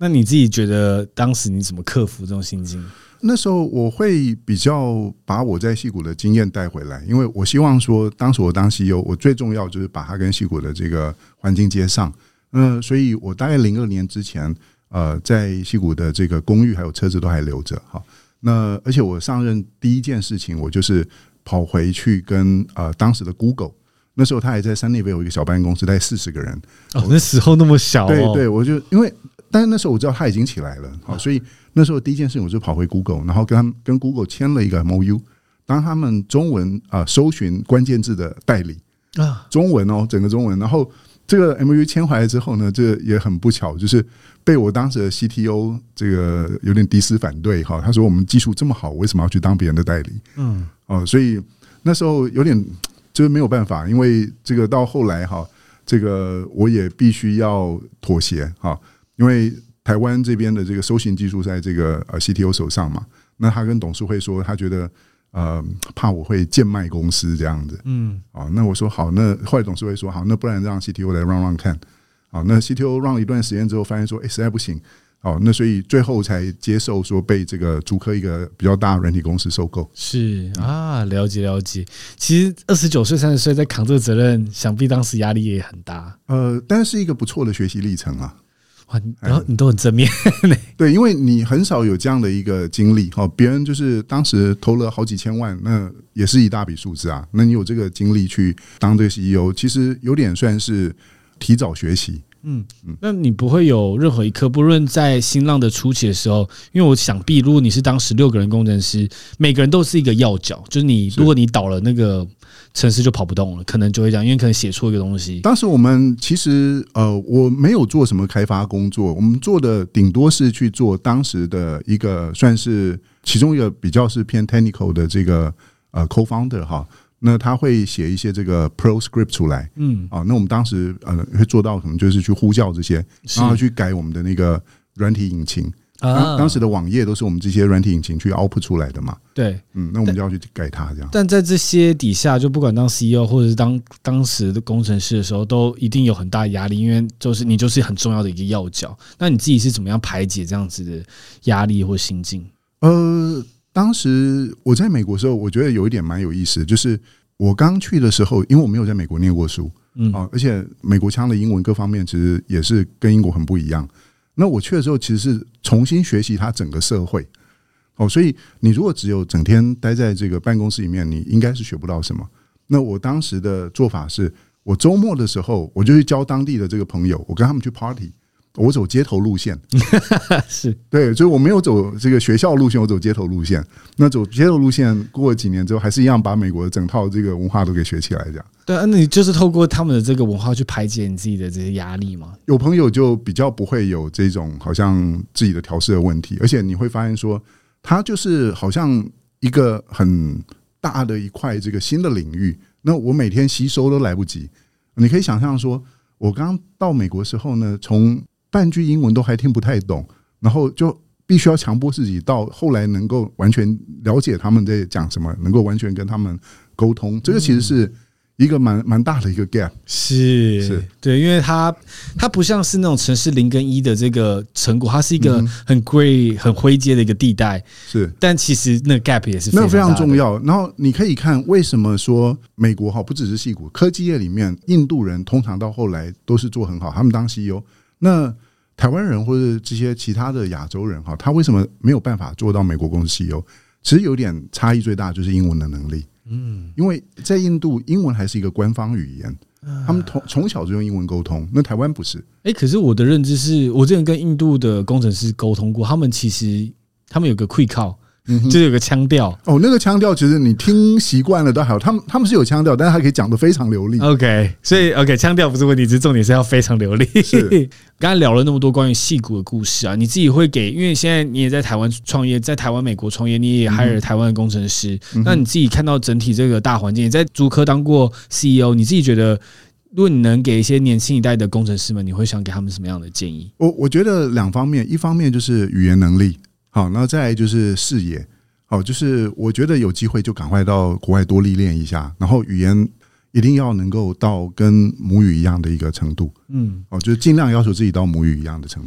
那你自己觉得当时你怎么克服这种心境？ 那时候我会比较把我在矽谷的经验带回来，因为我希望说，当时我当 C E O， 我最重要就是把它跟矽谷的这个环境接上。嗯，所以我大概零二年之前，呃，在矽谷的这个公寓还有车子都还留着。好，那而且我上任第一件事情，我就是跑回去跟呃当时的 Google， 那时候他还在三内维有一个小办公室，大概四十个人。 哦，那时候那么小、哦。 对对，我就因为，但是那时候我知道他已经起来了，好，所以那时候第一件事情我就跑回 Google， 然后跟他们跟 Google 签了一个 M O U， 当他们中文啊、呃、搜寻关键字的代理啊，中文哦，整个中文，然后。这个 M O U 签回来之后呢，这也很不巧，就是被我当时的 C T O 这个有点敌视反对哈。他说我们技术这么好，为什么要去当别人的代理？嗯，哦，所以那时候有点就是没有办法，因为这个到后来哈，这个我也必须要妥协哈，因为台湾这边的这个搜寻技术在这个呃 C T O 手上嘛，那他跟董事会说，他觉得。呃，怕我会贱卖公司这样子，嗯，哦，那我说好，那后来董事会说好，那不然让 C T O 来 run run 看，好，那 C T O run 一段时间之后，发现说，哎、欸，实在不行，好，那所以最后才接受说被这个竹科一个比较大的软体公司收购。 是啊，了解了解。其实二十九岁、三十岁在扛这个责任，想必当时压力也很大。 呃，但是一个不错的学习历程啊。 然后你都很正面对，因为你很少有这样的一个经历，别人就是当时投了好几千万，那也是一大笔数字啊。那你有这个经历去当这个 C E O， 其实有点算是提早学习。 嗯，那你不会有任何一刻，不论在新浪的初期的时候，因为我想必如果你是当时六个人工程师，每个人都是一个要角，就是你如果你倒了那个程式就跑不动了，可能就会这样，因为可能写错一个东西。 当时我们其实呃，我没有做什么开发工作，我们做的顶多是去做当时的一个算是其中一个比较是偏 technical 的这个呃 co-founder 哈。那他会写一些这个 pro script 出来，嗯，啊，那我们当时呃会做到可能就是去呼叫这些，然后去改我们的那个软体引擎。啊，当时的网页都是我们这些软体引擎去 output 出来的嘛。 对， 嗯，那我们就要去改它这样。 但在这些底下，就不管当 C E O 或者是当当时的工程师的时候，都一定有很大压力，因为就是你就是很重要的一个要角。那你自己是怎么样排解这样子的压力或心境？ 呃。当时我在美国的时候，我觉得有一点蛮有意思，就是我刚去的时候，因为我没有在美国念过书，嗯，而且美国腔的英文各方面其实也是跟英国很不一样。那我去的时候，其实是重新学习它整个社会，哦，所以你如果只有整天待在这个办公室里面，你应该是学不到什么。那我当时的做法是，我周末的时候，我就去交当地的这个朋友，我跟他们去 party。我走街头路线， 是对，所以我没有走这个学校路线，我走街头路线。那走街头路线，过了几年之后，还是一样把美国的整套这个文化都给学起来，这样。 对啊，那你就是透过他们的这个文化去排解你自己的这些压力吗？ 有朋友就比较不会有这种好像自己的调试的问题，而且你会发现说，他就是好像一个很大的一块这个新的领域。那我每天吸收都来不及，你可以想象说，我刚到美国的时候呢，从半句英文都还听不太懂，然后就必须要强迫自己到后来能够完全了解他们在讲什么，能够完全跟他们沟通。这个其实是一个蛮蛮大的一个 gap。 是，是对，因为它它不像是那种城市零跟一的这个成果，它是一个很 gray 很灰阶的一个地带。是，但其实那个 gap 也是非常大的， 那非常重要。然后你可以看为什么说美国哈，不只是矽谷科技业里面，印度人通常到后来都是做很好，他们当 C E O。那台湾人或者这些其他的亚洲人哈，他为什么没有办法做到美国公司 C E O？ 其实有点差异最大就是英文的能力。嗯，因为在印度，英文还是一个官方语言，他们从从小就用英文沟通。那台湾不是？ 哎，可是我的认知是，我之前跟印度的工程师沟通过，他们其实他们有个 quick call。嗯、就有个腔调哦，那个腔调其实你听习惯了都还好，他们他们是有腔调，但是他可以讲得非常流利。 OK， 所以 OK 腔调不是问题，只是重点是要非常流利。是，刚才聊了那么多关于矽谷的故事啊，你自己会给，因为现在你也在台湾创业，在台湾、美国创业，你也 hire 台湾的工程师，嗯、那你自己看到整体这个大环境，你在竹科当过 C E O， 你自己觉得，如果你能给一些年轻一代的工程师们，你会想给他们什么样的建议？ 我我觉得两方面，一方面就是语言能力，好，然后再来就是视野。好，就是我觉得有机会就赶快到国外多历练一下，然后语言一定要能够到跟母语一样的一个程度，嗯，哦，就是尽量要求自己到母语一样的程度。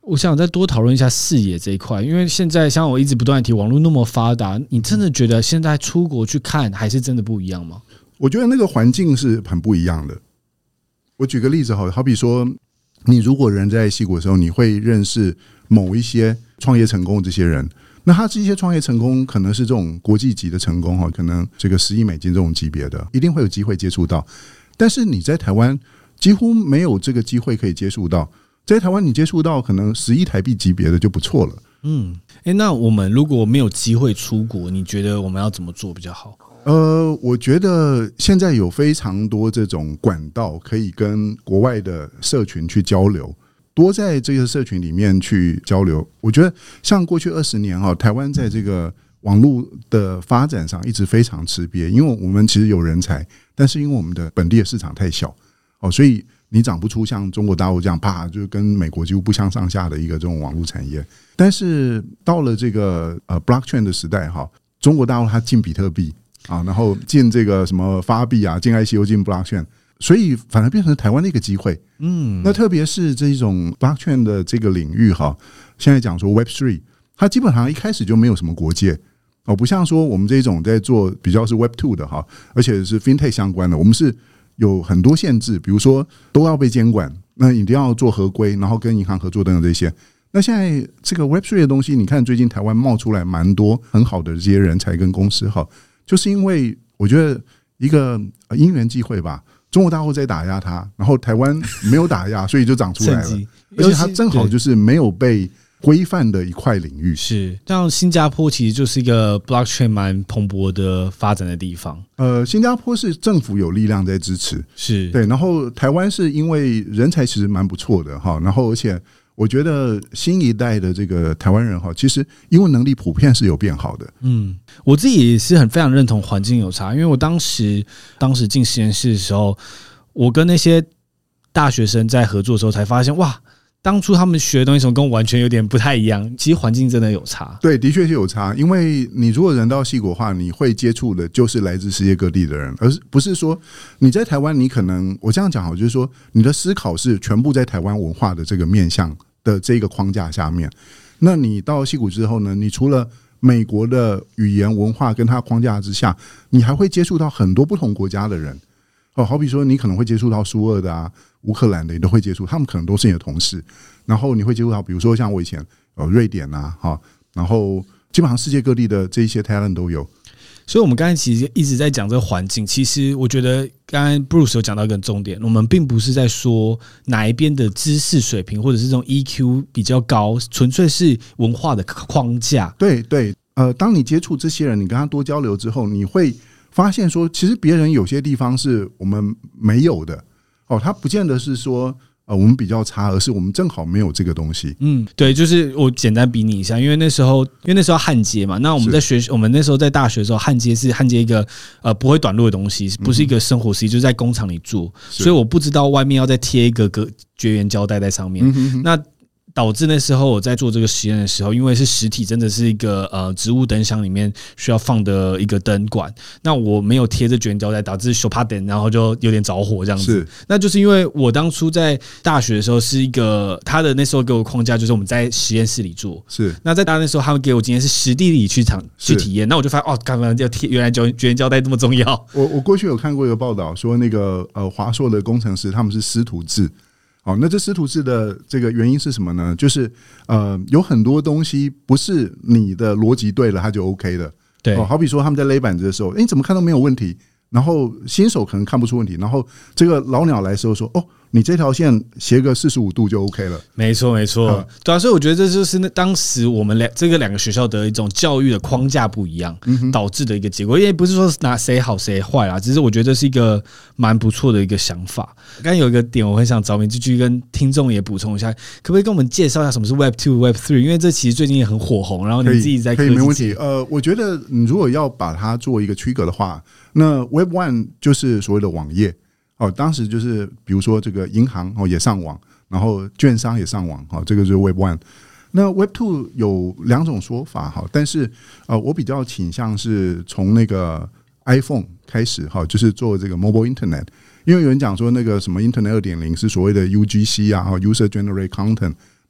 我想再多讨论一下视野这一块，因为现在像我一直不断地提，网络那么发达，你真的觉得现在出国去看还是真的不一样吗？ 我觉得那个环境是很不一样的。我举个例子，好比说，你如果人在矽谷的时候，你会认识某一些创业成功的这些人，那他这些创业成功可能是这种国际级的成功，可能这个十亿美金这种级别的，一定会有机会接触到。但是你在台湾几乎没有这个机会可以接触到，在台湾你接触到可能十亿台币级别的就不错了。 嗯，欸，那我们如果没有机会出国，你觉得我们要怎么做比较好？ 呃，我觉得现在有非常多这种管道可以跟国外的社群去交流，多在这个社群里面去交流。我觉得像过去二十年啊，台湾在这个网络的发展上一直非常吃瘪，因为我们其实有人才，但是因为我们的本地的市场太小，哦，所以你长不出像中国大陆这样啪就跟美国几乎不相上下的一个这种网络产业。但是到了这个呃 blockchain 的时代哈，中国大陆它进比特币啊，然后进这个什么发币啊，进 I C O 进 blockchain， 所以反而变成台湾的一个机会。嗯，那特别是这种 blockchain 的这个领域哈，现在讲说 Web 三， 它基本上一开始就没有什么国界哦，不像说我们这种在做比较是 Web 二 的哈，而且是 fintech 相关的，我们是有很多限制，比如说都要被监管，那一定要做合规，然后跟银行合作等等这些。那现在这个 Web 三 的东西，你看最近台湾冒出来蛮多很好的这些人才跟公司哈，就是因为我觉得一个因缘际会吧，中国大陆在打压它，然后台湾没有打压，所以就长出来了，而且它正好就是没有被规范的一块领域。 是，像新加坡其实就是一个 blockchain 蛮蓬勃的发展的地方。 呃，新加坡是政府有力量在支持， 是对，然后台湾是因为人才其实蛮不错的哈，然后而且我觉得新一代的这个台湾人哈，其实英文能力普遍是有变好的。 嗯，我自己也是很非常认同环境有差，因为我当时当时进实验室的时候，我跟那些大学生在合作的时候才发现，哇，当初他们学的东西跟我完全有点不太一样，其实环境真的有差。 对，的确是有差，因为你如果人到矽谷的话，你会接触的就是来自世界各地的人，而不是说你在台湾，你可能我这样讲好，就是说你的思考是全部在台湾文化的这个面向的这个框架下面。那你到矽谷之后呢，你除了美国的语言文化跟它框架之下，你还会接触到很多不同国家的人。哦，好比说你可能会接触到苏俄的啊、乌克兰的，你都会接触，他们可能都是你的同事。然后你会接触到，比如说像我以前呃瑞典啊，哈，然后基本上世界各地的这一些 talent 都有。 所以我们刚才其实一直在讲这个环境，其实我觉得刚才 Bruce 有讲到一个重点，我们并不是在说哪一边的知识水平或者是这种 E Q 比较高，纯粹是文化的框架。 对对，呃，当你接触这些人，你跟他多交流之后，你会发现说，其实别人有些地方是我们没有的哦，他不见得是说呃我们比较差，而是我们正好没有这个东西。 嗯，对，就是我简单比拟一下，因为那时候因为那时候焊接嘛，那我们在学我们那时候在大学的时候，焊接是焊接一个呃不会短路的东西，不是一个生活实际，就是在工厂里做，所以我不知道外面要再贴一个个绝缘胶带在上面。嗯，那导致那时候我在做这个实验的时候，因为是实体，真的是一个呃植物灯箱里面需要放的一个灯管，那我没有贴着绝缘胶带，导致手怕点，然后就有点着火这样子。是，那就是因为我当初在大学的时候是一个他的那时候给我框架，就是我们在实验室里做。是，那在大那时候他们给我今天是实地里去场去体验，那我就发现哦，刚刚要贴，原来绝缘胶带这么重要。 我我过去有看过一个报道，说那个呃华硕的工程师他们是师徒制。哦，那这师徒制的这个原因是什么呢？就是呃，有很多东西不是你的逻辑对了，它就 OK 的。对，哦，好比说他们在勒板子的时候，哎，你怎么看都没有问题，然后新手可能看不出问题，然后这个老鸟来的时候说，哦，你这条线斜个四十五度就 OK 了。 没错，没错，嗯，对啊，所以我觉得这就是那当时我们两这个两个学校的一种教育的框架不一样，嗯，导致的一个结果。因为不是说拿谁好谁坏啦，只是我觉得这是一个蛮不错的一个想法。刚刚有一个点我很想找你继续跟听众也补充一下，可不可以跟我们介绍一下什么是 Web 二 Web 三？ 因为这其实最近也很火红，然后你自己在科技界。 可以，没问题。呃，我觉得你如果要把它做一个区隔的话，那 Web 一 就是所谓的网页。哦，当时就是比如说这个银行哦也上网，然后券商也上网，哦，这个就是 Web 一。那 Web 二有两种说法哈，但是呃我比较倾向是从那个 iPhone 开始哈，就是做这个 Mobile Internet。因为有人讲说那个什么 Internet 二点零 是所谓的 U G C 啊 ，User Generate Content，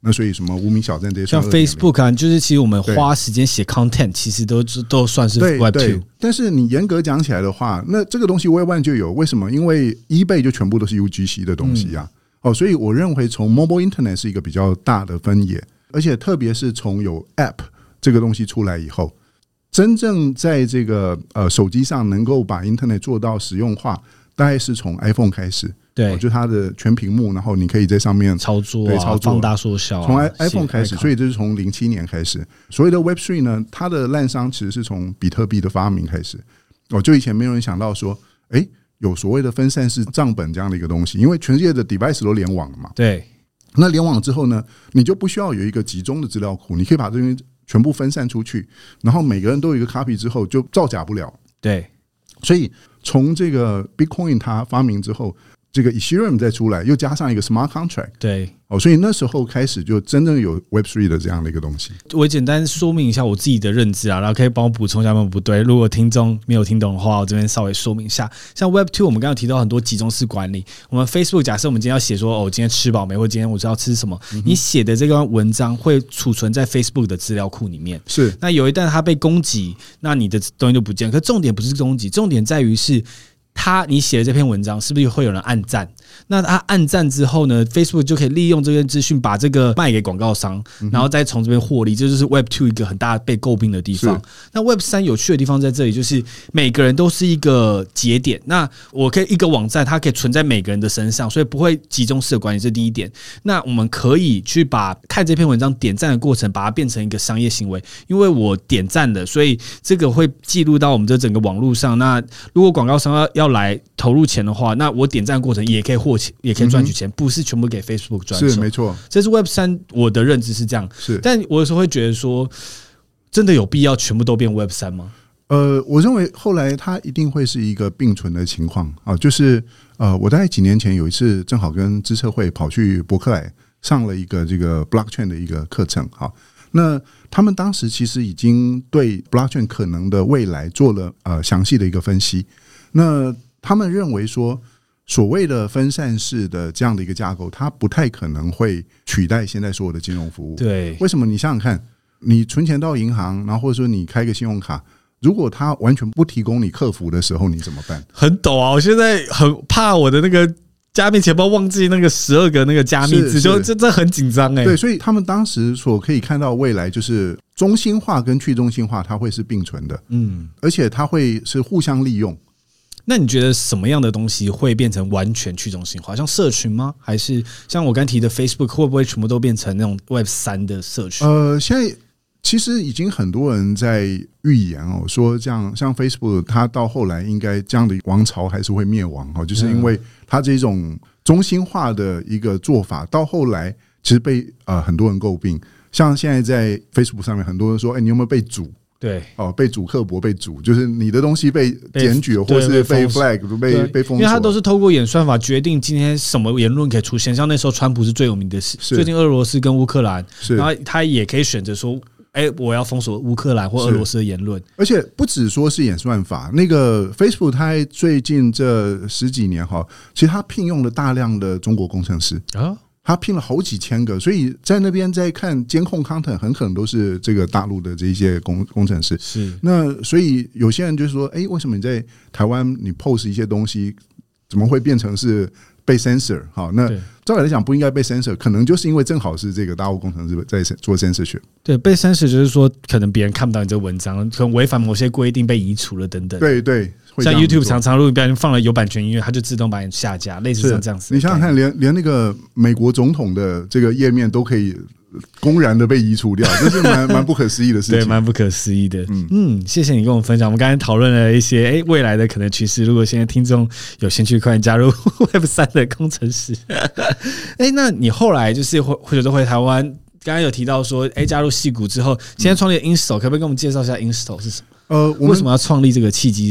那所以什么无名小站这些像 Facebook 啊，就是其实我们花时间写 content， 其实都都算是 Web 二。 但是你严格讲起来的话，那这个东西 Web 一就有，为什么？因为 eBay 就全部都是 U G C 的东西啊。嗯、哦，所以我认为从 Mobile Internet 是一个比较大的分野，而且特别是从有 App 这个东西出来以后，真正在这个呃手机上能够把 Internet 做到实用化，大概是从 iPhone 开始。对，哦、就它的全屏幕，然后你可以在上面操作、啊、操作放大缩小、啊， 从 iPhone 开始，所以这是从零七年开始。所谓的 Web 三 呢，它的滥觞其实是从比特币的发明开始。哦，就以前没有人想到说，哎、欸，有所谓的分散式账本这样的一个东西，因为全世界的 device 都联网了嘛。 对， 那联网之后呢，你就不需要有一个集中的资料库，你可以把这些全部分散出去，然后每个人都有一个 copy 之后，就造假不了。 对， 所以从这个 Bitcoin 它发明之后。这个 Ethereum 再出来，又加上一个 Smart Contract， 对， 哦，所以那时候开始就真正有 Web 三 的这样的一个东西。 我简单说明一下我自己的认知啊，然后可以帮我补充一下有没有不对。如果听众没有听懂的话，我这边稍微说明一下。像 Web 二，我们刚刚提到很多集中式管理。我们 Facebook 假设我们今天要写说，哦，今天吃饱没，或今天我知道吃什么，嗯、你写的这个文章会储存在 Facebook 的资料库里面。 是， 那有一旦它被攻击，那你的东西就不见了。可重点不是攻击，重点在于是。他你写的这篇文章是不是会有人按赞？那他按赞之后呢 ，Facebook 就可以利用这些资讯把这个卖给广告商，然后再从这边获利。这就是 Web 二 一个很大被诟病的地方。那 Web 三 有趣的地方在这里，就是每个人都是一个节点。那我可以一个网站，它可以存在每个人的身上，所以不会集中式的管理，这是第一点。那我们可以去把看这篇文章点赞的过程，把它变成一个商业行为，因为我点赞了，所以这个会记录到我们这整个网络上。那如果广告商要要来投入钱的话，那我点赞过程也可以获钱，也可以赚取钱，不是全部给 Facebook 赚钱。 是没错， 这是 Web 三，我的认知是这样。 是， 但我有时候会觉得说，真的有必要全部都变 Web 三吗？ 呃，我认为后来它一定会是一个并存的情况啊，就是呃，我大概几年前有一次正好跟资策会跑去伯克莱上了一个这个 blockchain 的一个课程，哈。那他们当时其实已经对 blockchain 可能的未来做了呃详细的一个分析。那他们认为说，所谓的分散式的这样的一个架构，它不太可能会取代现在所有的金融服务。 对， 为什么？你想想看，你存钱到银行，然后或者说你开个信用卡，如果它完全不提供你客服的时候，你怎么办？ 很抖啊！我现在很怕我的那个加密钱包忘记那个十二个那个加密字，就这这很紧张哎。 对，所以他们当时所可以看到未来就是中心化跟去中心化，它会是并存的，嗯，而且它会是互相利用。 那你觉得什么样的东西会变成完全去中心化？像社群吗？还是像我刚提的 Facebook 会不会全部都变成那种 Web 三 的社群？ 呃，现在其实已经很多人在预言哦，说这样像 Facebook 它到后来应该这样的王朝还是会灭亡哦，就是因为它这种中心化的一个做法，到后来其实被呃很多人诟病。像现在在 Facebook 上面，很多人说：“哎、欸，你有没有被阻？”对，哦，被主刻薄，被主，就是你的东西被检举，或是被 flag 被被封锁， 因为它都是透过演算法决定今天什么言论可以出现。像那时候川普是最有名的事，最近俄罗斯跟乌克兰，然后他也可以选择说，哎、欸，我要封锁乌克兰或俄罗斯的言论。 而且不只说是演算法，那个 Facebook 它最近这十几年哈，其实它聘用了大量的中国工程师啊。他聘了好几千个，所以在那边在看监控 content， 很可能都是这个大陆的这些工工程师。 是， 那所以有些人就说：“哎、欸，为什么你在台湾你 post 一些东西，怎么会变成是被 censor？” 好，那照理来讲不应该被 censor， 可能就是因为正好是这个大陆工程师在做 censorship。 对，被 censor 就是说，可能别人看不到你这个文章，可能违反某些规定被移除了等等。 对对。 像 YouTube 常常如果不小心放了有版权音乐，它就自动把你下架，类似像这样子。 你想想看，连连那个美国总统的这个页面都可以公然的被移除掉，这是蛮蛮不可思议的事情。 对，蛮不可思议的。嗯嗯，谢谢你跟我们分享。我们刚才讨论了一些，哎、欸，未来的可能趋势。如果现在听众有兴趣，快点加入 Web 三 的工程师。哎、欸，那你后来就是或或者都回台湾，刚刚有提到说，哎、欸，加入矽谷之后，现在创立 Insto， 可不可以跟我们介绍一下 Insto 是什么？呃，为什么要创立这个契机是什么？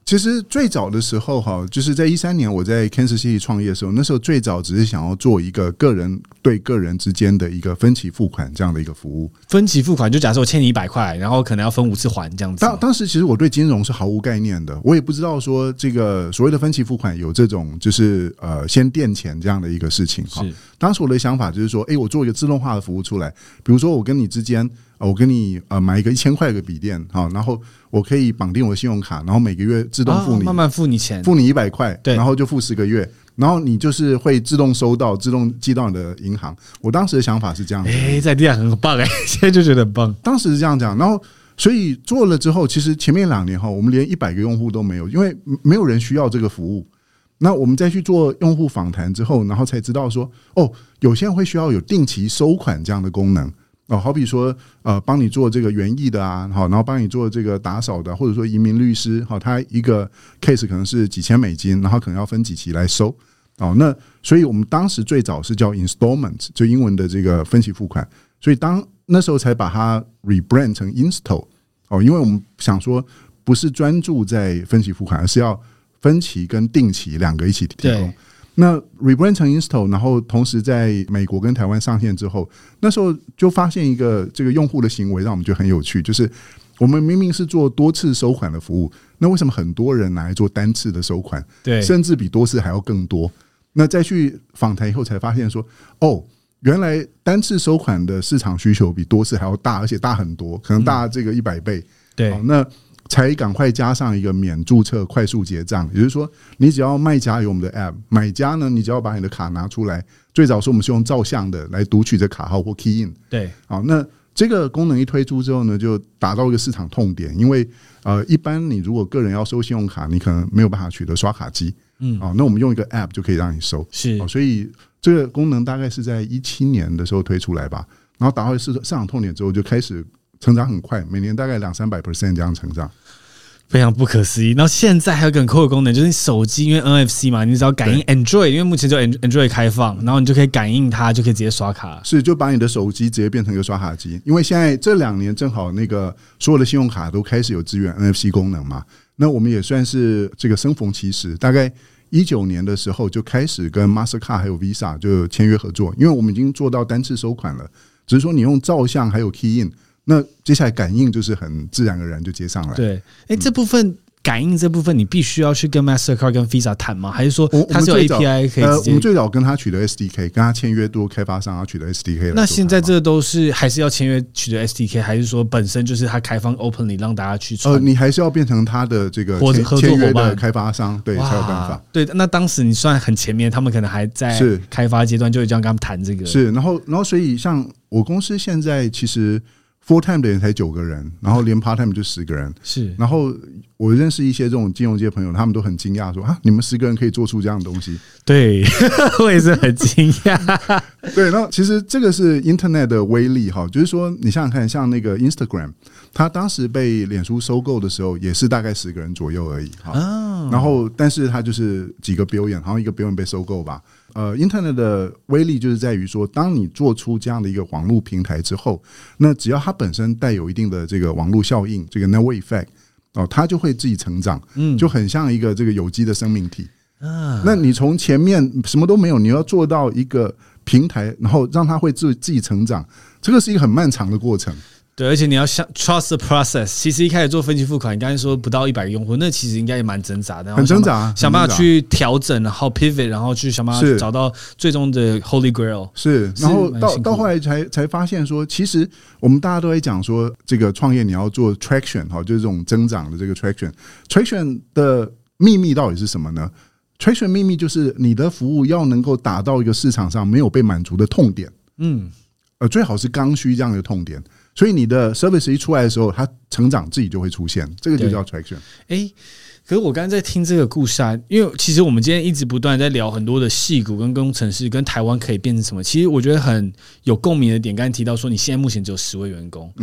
其实最早的时候哈，就是在一三年我在 Kansas City 创业的时候，那时候最早只是想要做一个个人对个人之间的一个分期付款这样的一个服务。 分期付款就假设我欠你一百块，然后可能要分五次还这样子。 当当时其实我对金融是毫无概念的，我也不知道说这个所谓的分期付款有这种就是呃先垫钱这样的一个事情。 是， 当时我的想法就是说，哎，我做一个自动化的服务出来，比如说我跟你之间。我跟你呃买一个一千块的笔电，好，然后我可以绑定我的信用卡，然后每个月自动付你， 哦、慢慢付你钱， 付你一百块， 对， 然后就付十个月，然后你就是会自动收到，自动寄到你的银行。我当时的想法是这样子， 哎、欸，在地上很棒哎、欸，现在就觉得很棒。 当时是这样讲，然后所以做了之后，其实前面两年哈，我们连一百个用户都没有，因为没有人需要这个服务。那我们再去做用户访谈之后，然后才知道说，哦，有些人会需要有定期收款这样的功能。哦，好比说，呃，帮你做这个园艺的啊，好，然后帮你做这个打扫的，或者说移民律师，好，他一个 case 可能是几千美金，然后可能要分几期来收，哦，那所以我们当时最早是叫 installment， 就英文的这个分期付款，所以当那时候才把它 rebrand 成 Insto， 哦，因为我们想说不是专注在分期付款，而是要分期跟定期两个一起提供。那 rebrand 成 Insto， 然后同时在美国跟台湾上线之后，那时候就发现一个这个用户的行为让我们觉得很有趣，就是我们明明是做多次收款的服务，那为什么很多人拿来做单次的收款？ 对， 甚至比多次还要更多。那再去访谈以后才发现说，哦，原来单次收款的市场需求比多次还要大，而且大很多，可能大这个一百倍。 嗯、对、 哦，那才赶快加上一个免注册快速结账，也就是说，你只要卖家有我们的 app， 买家呢，你只要把你的卡拿出来。最早是我们是用照相的来读取这卡号或 key in。 对， 好，那这个功能一推出之后呢，就打到一个市场痛点，因为呃，一般你如果个人要收信用卡，你可能没有办法取得刷卡机。嗯，好，那我们用一个 app 就可以让你收。 是， 所以这个功能大概是在一七年的时候推出来吧，然后打到市市场痛点之后，就开始成长很快，每年大概两三百 percent 这样成长。 非常不可思议。然后现在还有个很酷的功能，就是你手机因为 N F C 嘛，你只要感应 Android， 因为目前只有 Android 开放，然后你就可以感应它，就可以直接刷卡。 是，就把你的手机直接变成一个刷卡机。因为现在这两年正好那个所有的信用卡都开始有支援 N F C 功能嘛，那我们也算是这个生逢其时，大概一九年的时候就开始跟 Mastercard 还有 Visa 就签约合作，因为我们已经做到单次收款了，只是说你用照相还有 key in。那接下来感应就是很自然而然就接上来。 对，哎、欸，这部分感应这部分，你必须要去跟 Mastercard 跟 Visa 谈吗？还是说它是有 A P I 可以直接？ 呃，我们最早跟他取得 S D K， 跟他签约多开发商要取得 S D K。 那现在这都是还是要签约取得 S D K， 还是说本身就是它开放 openly 让大家去传？ 呃，你还是要变成他的这个签约的开发商，对，才有办法。 对，那当时你算很前面，他们可能还在开发阶段，就会这样跟他们谈这个。 是，然后，然后，所以像我公司现在其实。full time 的人才九个人，然后连 part time 就十个人。是，然后我认识一些这种金融界朋友，他们都很惊讶说啊，你们十个人可以做出这样的东西。 对，我也是很惊讶。 对，那其实这个是 Internet 的威力哈，就是说你想想看，像那个 Instagram， 它当时被脸书收购的时候，也是大概十个人左右而已哈。哦、然后，但是它就是几个 billion， 好像一个 billion 被收购吧。呃 ，Internet 的威力就是在于说，当你做出这样的一个网络平台之后，那只要它本身带有一定的这个网络效应，这个 network effect， 哦，它就会自己成长，嗯，就很像一个这个有机的生命体。啊，那你从前面什么都没有，你要做到一个平台，然后让它会自自己成长，这个是一个很漫长的过程。 对，而且你要想 trust the process。其实一开始做分期付款，你刚才说不到一百个用户，那其实应该也蛮挣扎的， 很挣扎， 想办法去调整，然后 pivot， 然后去想办法找到最终的 holy grail。 是，然后到到后来才才发现说，其实我们大家都在讲说，这个创业你要做 traction， 哈，就是这种增长的这个 traction。traction 的秘密到底是什么呢？traction 秘密就是你的服务要能够打到一个市场上没有被满足的痛点，嗯，呃，最好是刚需这样的痛点。所以你的 service 一出来的时候，它成长自己就会出现，这个就叫 traction。 哎，可是我刚才在听这个故事啊，因为其实我们今天一直不断在聊很多的矽谷跟工程师跟台湾可以变成什么，其实我觉得很有共鸣的点，刚才提到说你现在目前只有十位员工，嗯。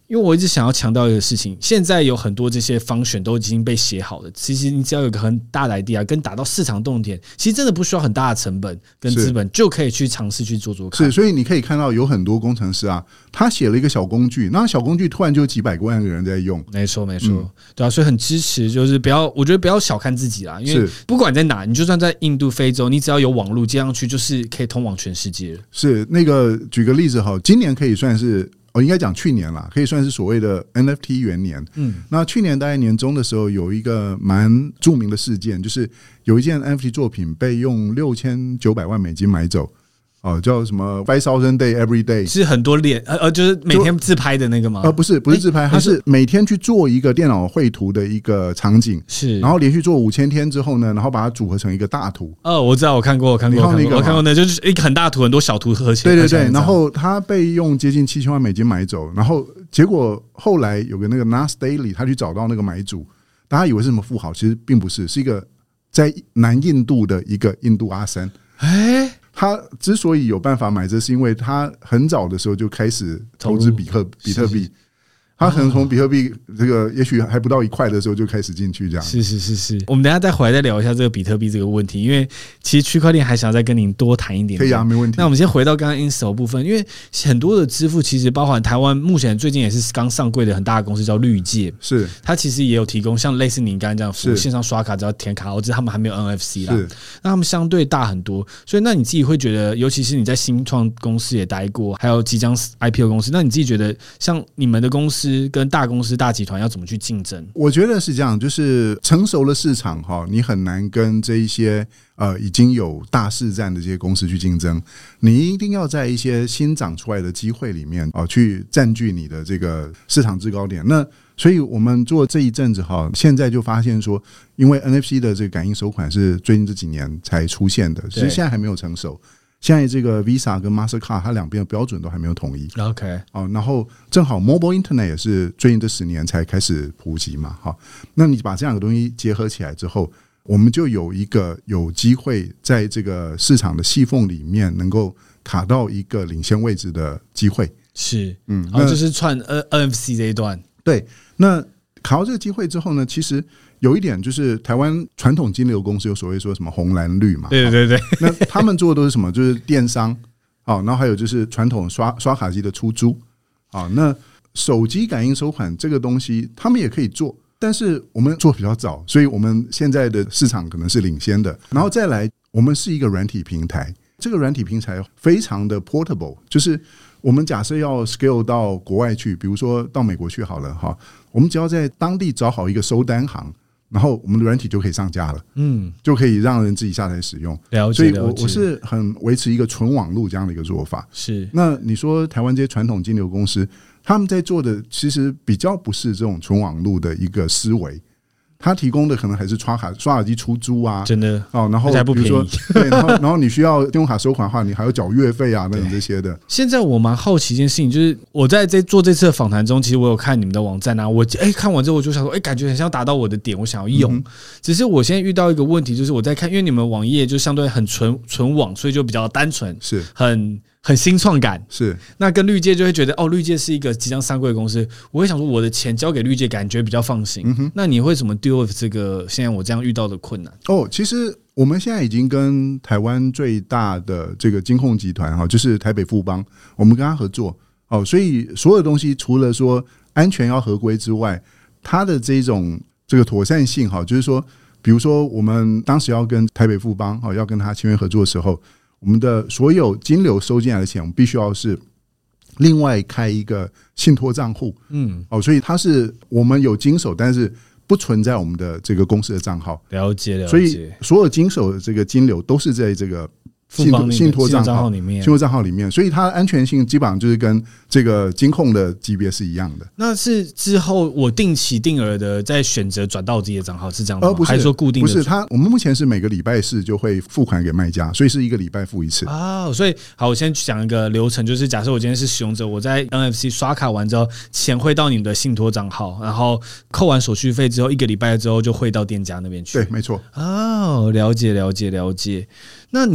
因为我一直想要强调一个事情，现在有很多这些方选都已经被写好了，其实你只要有一个很大的 idea 跟打到市场痛点，其实真的不需要很大的成本跟资本就可以去尝试去做做看。 是，所以你可以看到有很多工程师啊，他写了一个小工具，那小工具突然就有几百万个人在用。 没错没错、嗯、对啊，所以很支持，就是不要，我觉得不要小看自己啦，因为不管在哪，你就算在印度非洲，你只要有网络接上去就是可以通往全世界了。 是，那个举个例子哈，今年可以算是哦，应该讲去年啦，可以算是所谓的 N F T 元年。嗯，那去年大概年中的时候，有一个蛮著名的事件，就是有一件 N F T 作品被用六千九百万美金买走。哦，叫什么 five thousand day every day， 是很多脸呃呃，就是每天自拍的那个吗？ 呃，不是，不是自拍，它是每天去做一个电脑绘图的一个场景， 是， 然后连续做五千天之后呢，然后把它组合成一个大图。 哦，我知道，我看过，我看过，我看过，我看过，那就是一个很大图，很多小图合起来。 对对对，然后它被用接近七千万美金买走，然后结果后来有个那个 Nas Daily， 他去找到那个买主，大家以为是什么富豪，其实并不是，是一个在南印度的一个印度阿三。哎。他之所以有办法买这，是因为他很早的时候就开始投资比特比特币。他可能从比特币这个也许还不到一块的时候就开始进去，这样。 是是是是，我们等一下再回来再聊一下这个比特币这个问题，因为其实区块链还想再跟您多谈一点。 可以啊，没问题。 那我们先回到刚刚 Install 部分，因为很多的支付其实包含台湾目前最近也是刚上柜的很大的公司叫绿界， 是它其实也有提供像类似您刚才这样服务，线上刷卡只要填卡，我知道他们还没有 N F C 啦，那他们相对大很多，所以那你自己会觉得，尤其是你在新创公司也待过，还有即将 I P O 公司，那你自己觉得像你们的公司跟大公司大集团要怎么去竞争？ 我觉得是这样，就是成熟的市场哈，你很难跟这一些呃已经有大市占的这些公司去竞争，你一定要在一些新长出来的机会里面啊，去占据你的这个市场制高点。那所以我们做这一阵子哈，现在就发现说，因为 N F C 的这个感应收款是最近这几年才出现的，其实现在还没有成熟。现在这个 Visa 跟 Mastercard 它两边的标准都还没有统一。 OK， 哦，然后正好 Mobile Internet 也是最近这十年才开始普及嘛，好，那你把这两个东西结合起来之后，我们就有一个有机会在这个市场的细缝里面能够卡到一个领先位置的机会。 是，嗯，然后就是串 N F C 这一段。 对，那卡到这个机会之后呢，其实有一点就是台湾传统金流公司有所谓说什么红蓝绿嘛， 对对对， 那他们做的都是什么？就是电商，然后还有就是传统刷刷卡机的出租，那手机感应收款这个东西他们也可以做，但是我们做比较早，所以我们现在的市场可能是领先的。然后再来，我们是一个软体平台，这个软体平台非常的 portable， 就是我们假设要 scale 到国外去，比如说到美国去好了哈，我们只要在当地找好一个收单行，然后我们的软体就可以上架了，嗯，就可以让人自己下载使用。 了解， 所以我我是很维持一个纯网路这样的一个做法。 是， 那你说台湾这些传统金流公司，他们在做的其实比较不是这种纯网路的一个思维。他提供的可能还是刷卡刷卡机出租啊， 真的哦，然后比如说对，然后然后你需要信用卡收款的话，你还要缴月费啊等等这些的。 现在我蛮好奇一件事情，就是我在这做这次的访谈中，其实我有看你们的网站啊，我哎、欸、看完之后我就想说，哎、欸，感觉很像达到我的点，我想要用。嗯、只是我现在遇到一个问题，就是我在看，因为你们网页就相对很纯纯网，所以就比较单纯， 是很。很新创感， 是那跟绿界就会觉得哦，绿界是一个即将上柜的公司，我会想说我的钱交给绿界，感觉比较放心。嗯、那你会怎么 deal with 这个现在我这样遇到的困难？ 哦，其实我们现在已经跟台湾最大的这个金控集团哈，就是台北富邦，我们跟他合作哦，所以所有东西除了说安全要合规之外，它的这种这个妥善性哈，就是说，比如说我们当时要跟台北富邦哈要跟他签约合作的时候。我们的所有金流收进来的钱，我们必须要是另外开一个信托账户，嗯，哦，所以它是我们有经手，但是不存在我们的这个公司的账号。 了解，了解。 所以所有经手的这个金流都是在这个信托信托账号里面，信托账号里面，所以它的安全性基本上就是跟这个金控的级别是一样的。 那是之后我定期定额的再选择转到我自己的账号是这样吗？ 呃，不是， 还是说固定的？ 不是，它我们目前是每个礼拜四就会付款给卖家，所以是一个礼拜付一次。 哦，所以好，我先讲一个流程，就是假设我今天是使用者，我在 N F C 刷卡完之后，钱汇到你的信托账号，然后扣完手续费之后，一个礼拜之后就汇到店家那边去。 对，没错。 哦，了解，了解，了解。那你们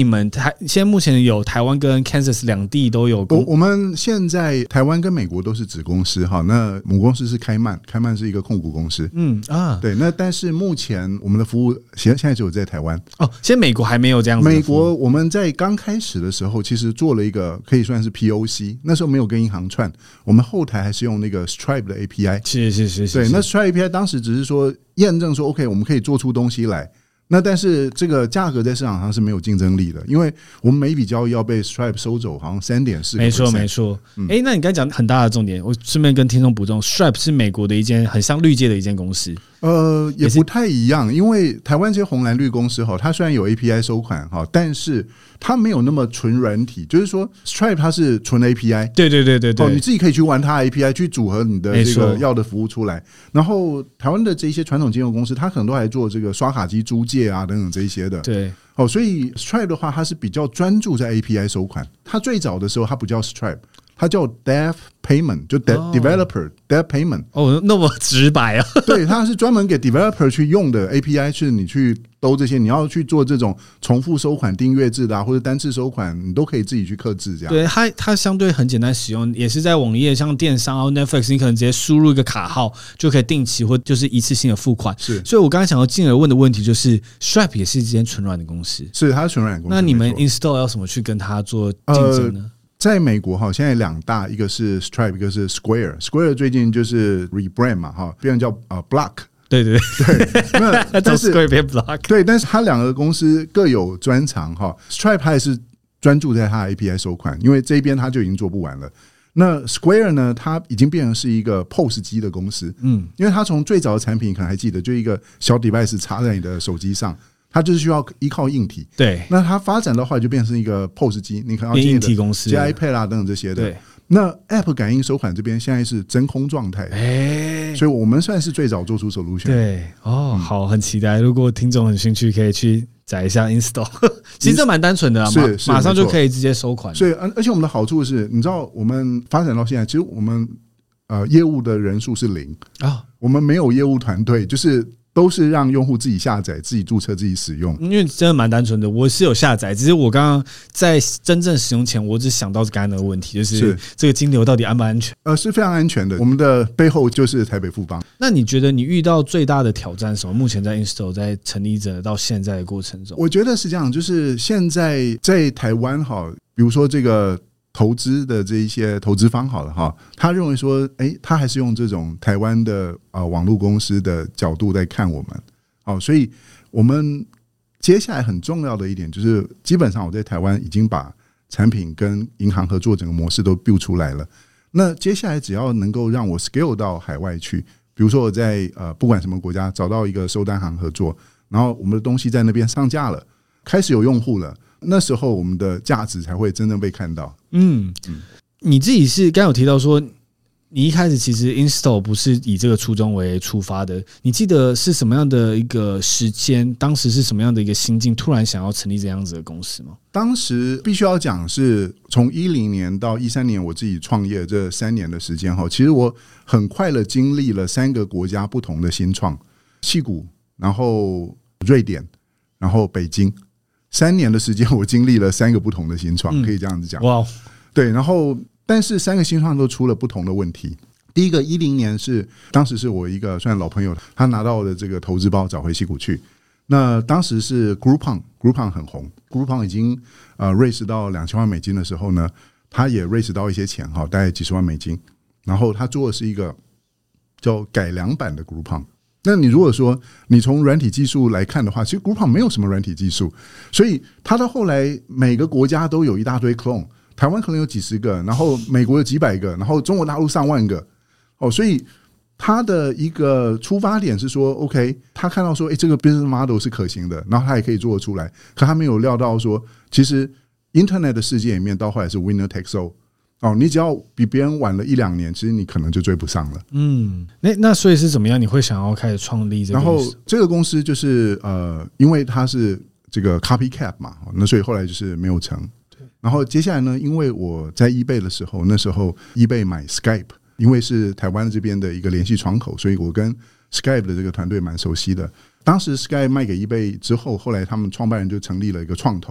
台现在目前有台湾跟 Kansas 两地都有公。 我我们现在台湾跟美国都是子公司哈，那母公司是开曼，开曼是一个控股公司。嗯啊，对，那但是目前我们的服务现现在只有在台湾哦，现在美国还没有这样子的服务。 美国我们在刚开始的时候，其实做了一个可以算是 P O C， 那时候没有跟银行串，我们后台还是用那个 Stripe 的 A P I。 是是是是， 对，那 Stripe A P I 当时只是说验证说 OK， 我们可以做出东西来。那但是这个价格在市场上是没有竞争力的，因为我们每一笔交易要被 Stripe 收走，好像 三点四。 没错没错。哎、嗯，那你刚才讲很大的重点，我顺便跟听众补充 ，Stripe 是美国的一间很像绿界的一间公司。 呃，也不太一样，因为台湾这些红蓝绿公司哈，它虽然有 A P I 收款哈，但是它没有那么纯软体，就是说 Stripe 它是纯 A P I， 对对对对对， 哦，你自己可以去玩它的 A P I 去组合你的这个要的服务出来。然后台湾的这些传统金融公司，它可能都还做这个刷卡机租借啊等等这一些的， 对。 哦，所以 Stripe 的话，它是比较专注在 A P I 收款。它最早的时候，它不叫 Stripe， 它叫 Dev Payment， 就 Developer、哦、Dev Payment。 哦，那么直白啊！ 对，它是专门给 Developer 去用的 A P I， 是你去兜这些，你要去做这种重复收款、订阅制的、啊、或者单次收款，你都可以自己去客制这样。 对，它它相对很简单使用，也是在网页像电商啊 Netflix， 你可能直接输入一个卡号就可以定期或就是一次性的付款。 是， 所以我刚才想要进而问的问题就是， Stripe 也是一间纯软的公司， 是它是纯软公司。 那你们 install 要怎么去跟它做竞争呢？呃在美国哈，现在两大，一个是 Stripe， 一个是 Square。Square 最近就是 rebrand 嘛哈，变成叫呃 Block。 对对对，那但是 Square 变 Block。 对，但是它两个公司各有专长哈。Stripe 它也是专注在它的 A P I 收款，因为这边它就已经做不完了。那 Square 呢，它已经变成是一个 P O S 机的公司，嗯，因为它从最早的产品可能还记得，就一个小 device 插在你的手机上。它就是需要依靠硬体， 对。那它发展的话，就变成一个 P O S 机，你可能要硬体公司， 接 iPad 啦等等这些的。对。那 App 感应收款这边现在是真空状态，哎，所以我们算是最早做出 solution。 对，哦，嗯、好，很期待。如果听众很兴趣，可以去载一下 install。其实这蛮单纯的、啊， 是是马上就可以直接收款。 所以，而且我们的好处是，你知道，我们发展到现在，其实我们呃业务的人数是零啊、哦，我们没有业务团队，就是。都是让用户自己下载、自己注册、自己使用， 因为真的蛮单纯的。我是有下载，只是我刚刚在真正使用前，我只想到刚才那个问题，就是这个金流到底安不安全？ 呃，是非常安全的。我们的背后就是台北富邦。 那你觉得你遇到最大的挑战是什么？目前在 Install 在成立者到现在的过程中， 我觉得是这样，就是现在在台湾哈，比如说这个。投资的这一些投资方好了哈，他认为说，哎、欸，他还是用这种台湾的啊网络公司的角度在看我们，好，所以我们接下来很重要的一点就是，基本上我在台湾已经把产品跟银行合作整个模式都 build 出来了。那接下来只要能够让我 scale 到海外去，比如说我在呃不管什么国家找到一个收单行合作，然后我们的东西在那边上架了，开始有用户了。那时候我们的价值才会真正被看到。嗯嗯，你自己是刚有提到说，你一开始其实 Install 不是以这个初衷为出发的。你记得是什么样的一个时间？当时是什么样的一个心境，突然想要成立这样子的公司吗？ 当时必须要讲是从一零年到一三年，我自己创业这三年的时间哈，其实我很快的经历了三个国家不同的新创，矽谷，然后瑞典，然后北京。三年的时间，我经历了三个不同的新创，可以这样子讲。哇，对，然后但是三个新创都出了不同的问题。第一个，一零年是当时是我一个算老朋友，他拿到的这个投资包找回矽谷去。那当时是 Groupon，Groupon 很红 ，Groupon 已经呃 raise 到两千万美金的时候呢，他也 raise 到一些钱哈，大概几十万美金。然后他做的是一个叫改良版的 Groupon。那你如果说你从软体技术来看的话，其实 Groupon 没有什么软体技术，所以它到后来每个国家都有一大堆 clone， 台湾可能有几十个，然后美国有几百个，然后中国大陆上万个，哦，所以它的一个出发点是说 ，OK， 他看到说，哎，这个 business model 是可行的，然后他也可以做得出来，可他没有料到说，其实 Internet 的世界里面到后来是 winner takes all。哦，你只要比别人晚了一两年，其实你可能就追不上了。嗯， 那那所以是怎么样？你会想要开始创立这个？ 然后这个公司就是呃，因为它是这个 copycat 嘛，那所以后来就是没有成。然后接下来呢，因为我在 eBay 的时候，那时候 eBay 买 Skype， 因为是台湾这边的一个联系窗口，所以我跟 Skype 的这个团队蛮熟悉的。当时 Skype 卖给 eBay 之后，后来他们创办人就成立了一个创投。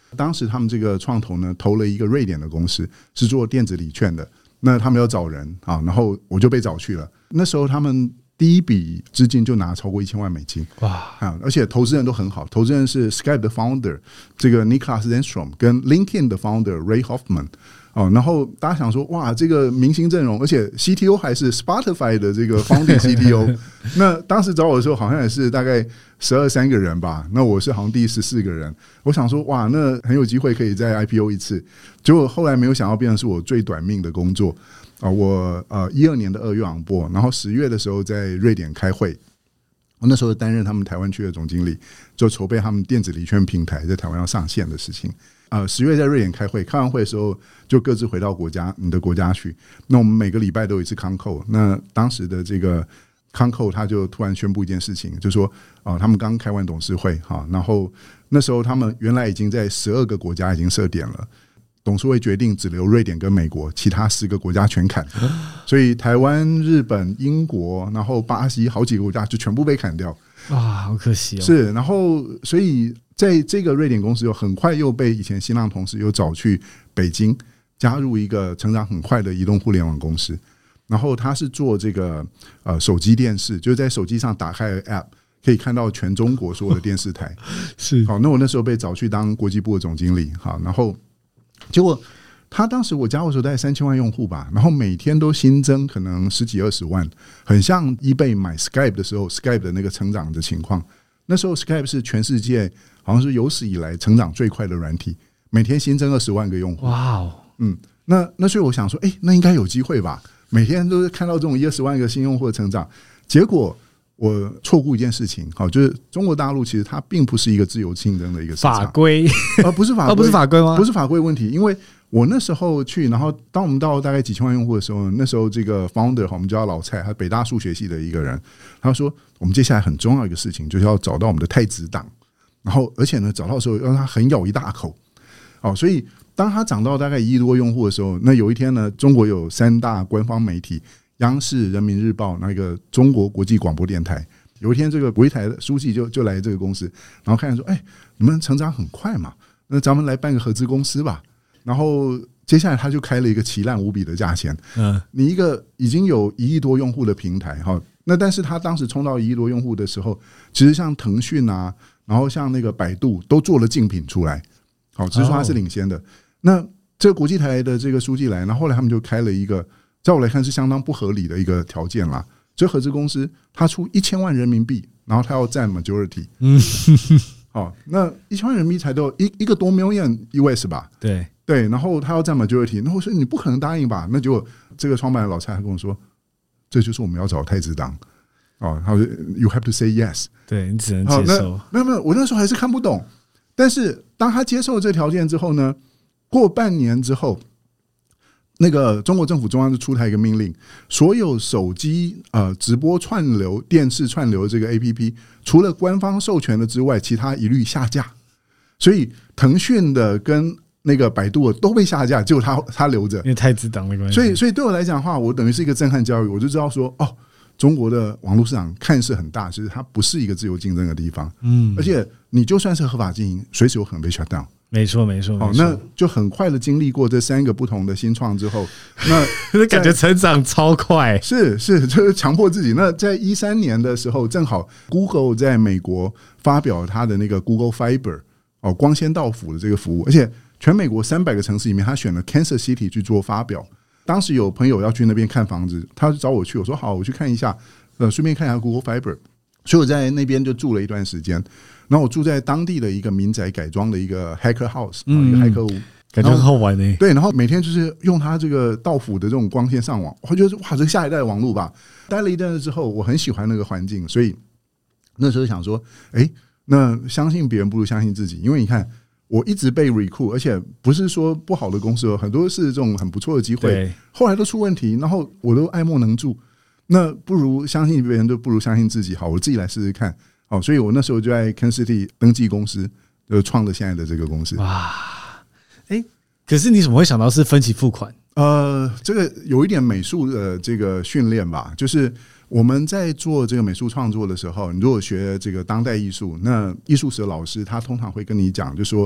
当时他们这个创投呢投了一个瑞典的公司，是做电子礼券的。那他们要找人啊，然后我就被找去了。那时候他们第一笔资金就拿超过一千万美金，哇！啊，而且投资人都很好，投资人是 Skype 的 founder 这个 Niklas Lennström 跟 LinkedIn 的 founder Ray Hoffman。哦，然后大家想说，哇，这个明星阵容，而且 C T O 还是 Spotify 的这个 founding C T O。那当时找我的时候，好像也是大概十二三个人吧。那我是好像第十四个人。我想说，哇，那很有机会可以再 I P O 一次。结果后来没有想到，变成是我最短命的工作啊！我呃一二年的二月昂播，然后十月的时候在瑞典开会。我那时候担任他们台湾区的总经理，就筹备他们电子礼券平台在台湾要上线的事情。呃，十月在瑞典开会，开完会的时候就各自回到国家，你的国家去。那我们每个礼拜都有一次康扣。那当时的这个康扣他就突然宣布一件事情，就说啊、呃，他们刚开完董事会哈，然后那时候他们原来已经在十二个国家已经设点了，董事会决定只留瑞典跟美国，其他十个国家全砍。所以台湾、日本、英国，然后巴西好几个国家就全部被砍掉。 哇，好可惜哦。 是，然后所以在这个瑞典公司又很快又被以前新浪同事又找去北京加入一个成长很快的移动互联网公司。然后他是做这个呃手机电视，就是在手机上打开 App 可以看到全中国所有的电视台。 是， 好，那我那时候被找去当国际部的总经理，好，然后结果他当时我加入的时候大概三千万用户吧，然后每天都新增可能十几二十万，很像 eBay 买 Skype 的时候 Skype 的那个成长的情况。那时候 Skype 是全世界好像是有史以来成长最快的软体，每天新增二十万个用户。 哇哦， 嗯，那那所以我想说，哎、欸，那应该有机会吧？每天都是看到这种一二十万个新用户的成长，结果我错估一件事情，好，就是中国大陆其实它并不是一个自由竞争的一个市场， 法规， 而不是法规， 哦，不是法规吗？ 不是法规问题，因为我那时候去，然后当我们到大概几千万用户的时候，那时候这个 founder 我们叫老蔡，他北大数学系的一个人，他说我们接下来很重要一个事情就是要找到我们的太子党，然后而且呢找到的时候要让他狠咬一大口，哦，所以当他涨到大概一亿多用户的时候，那有一天呢，中国有三大官方媒体，央视、人民日报，那个中国国际广播电台。有一天，这个国际台的书记就就来这个公司，然后看说：“哎，你们成长很快嘛，那咱们来办个合资公司吧。”然后接下来他就开了一个奇烂无比的价钱。嗯，你一个已经有一亿多用户的平台，哈，那但是他当时冲到一亿多用户的时候，其实像腾讯啊，然后像那个百度都做了竞品出来，好，只是说他是领先的。那这个国际台的这个书记来，然后后来他们就开了一个，在我来看是相当不合理的一个条件啦。这合资公司他出一千万人民币，然后他要占 majority， 嗯，好，那一千万人民币才都一一个多 million U S 吧？ 对对，然后他要占 majority， 然后我说你不可能答应吧？那结果这个创办人老蔡还跟我说，这就是我们要找太子党哦，他说 you have to say yes， 对你只能接受。 没有没有，我那时候还是看不懂，但是当他接受这条件之后呢，过半年之后。那个中国政府中央就出台一个命令，所有手机呃直播串流、电视串流这个 A P P， 除了官方授权的之外，其他一律下架。所以腾讯的跟那个百度的都被下架，只有他他留着， 因为太子党的关系。 所以，所以对我来讲的话，我等于是一个震撼教育，我就知道说，哦，中国的网络市场看似很大，其实它不是一个自由竞争的地方。嗯，而且你就算是合法经营，随时有可能被 shut down。 没错，没错， 哦，那就很快的经历过这三个不同的新创之后，那感觉成长超快， 是是，就是强迫自己。那在一三年的时候，正好 Google 在美国发表它的那个 Google Fiber 哦光纤到府的这个服务，而且全美国三百个城市里面，他选了 Kansas City 去做发表。当时有朋友要去那边看房子，他就找我去，我说好，我去看一下，呃，顺便看一下 Google Fiber。所以我在那边就住了一段时间，然后我住在当地的一个民宅改装的一个 Hacker House，、嗯、一个骇客屋， 感觉很好玩呢。 对，然后每天就是用它这个到府的这种光纤上网，我觉得哇，这是下一代的网络吧。待了一阵子之后，我很喜欢那个环境，所以那时候想说，哎，那相信别人不如相信自己，因为你看我一直被 recruit， 而且不是说不好的公司，很多是这种很不错的机会，后来都出问题，然后我都爱莫能助。那不如相信别人，都不如相信自己。好，我自己来试试看。好，所以我那时候就在 Kansas City 登记公司，就创了现在的这个公司。 哇，哎，可是你怎么会想到是分期付款？ 呃，这个有一点美术的这个训练吧，就是我们在做这个美术创作的时候，你如果学这个当代艺术，那艺术史的老师他通常会跟你讲，就说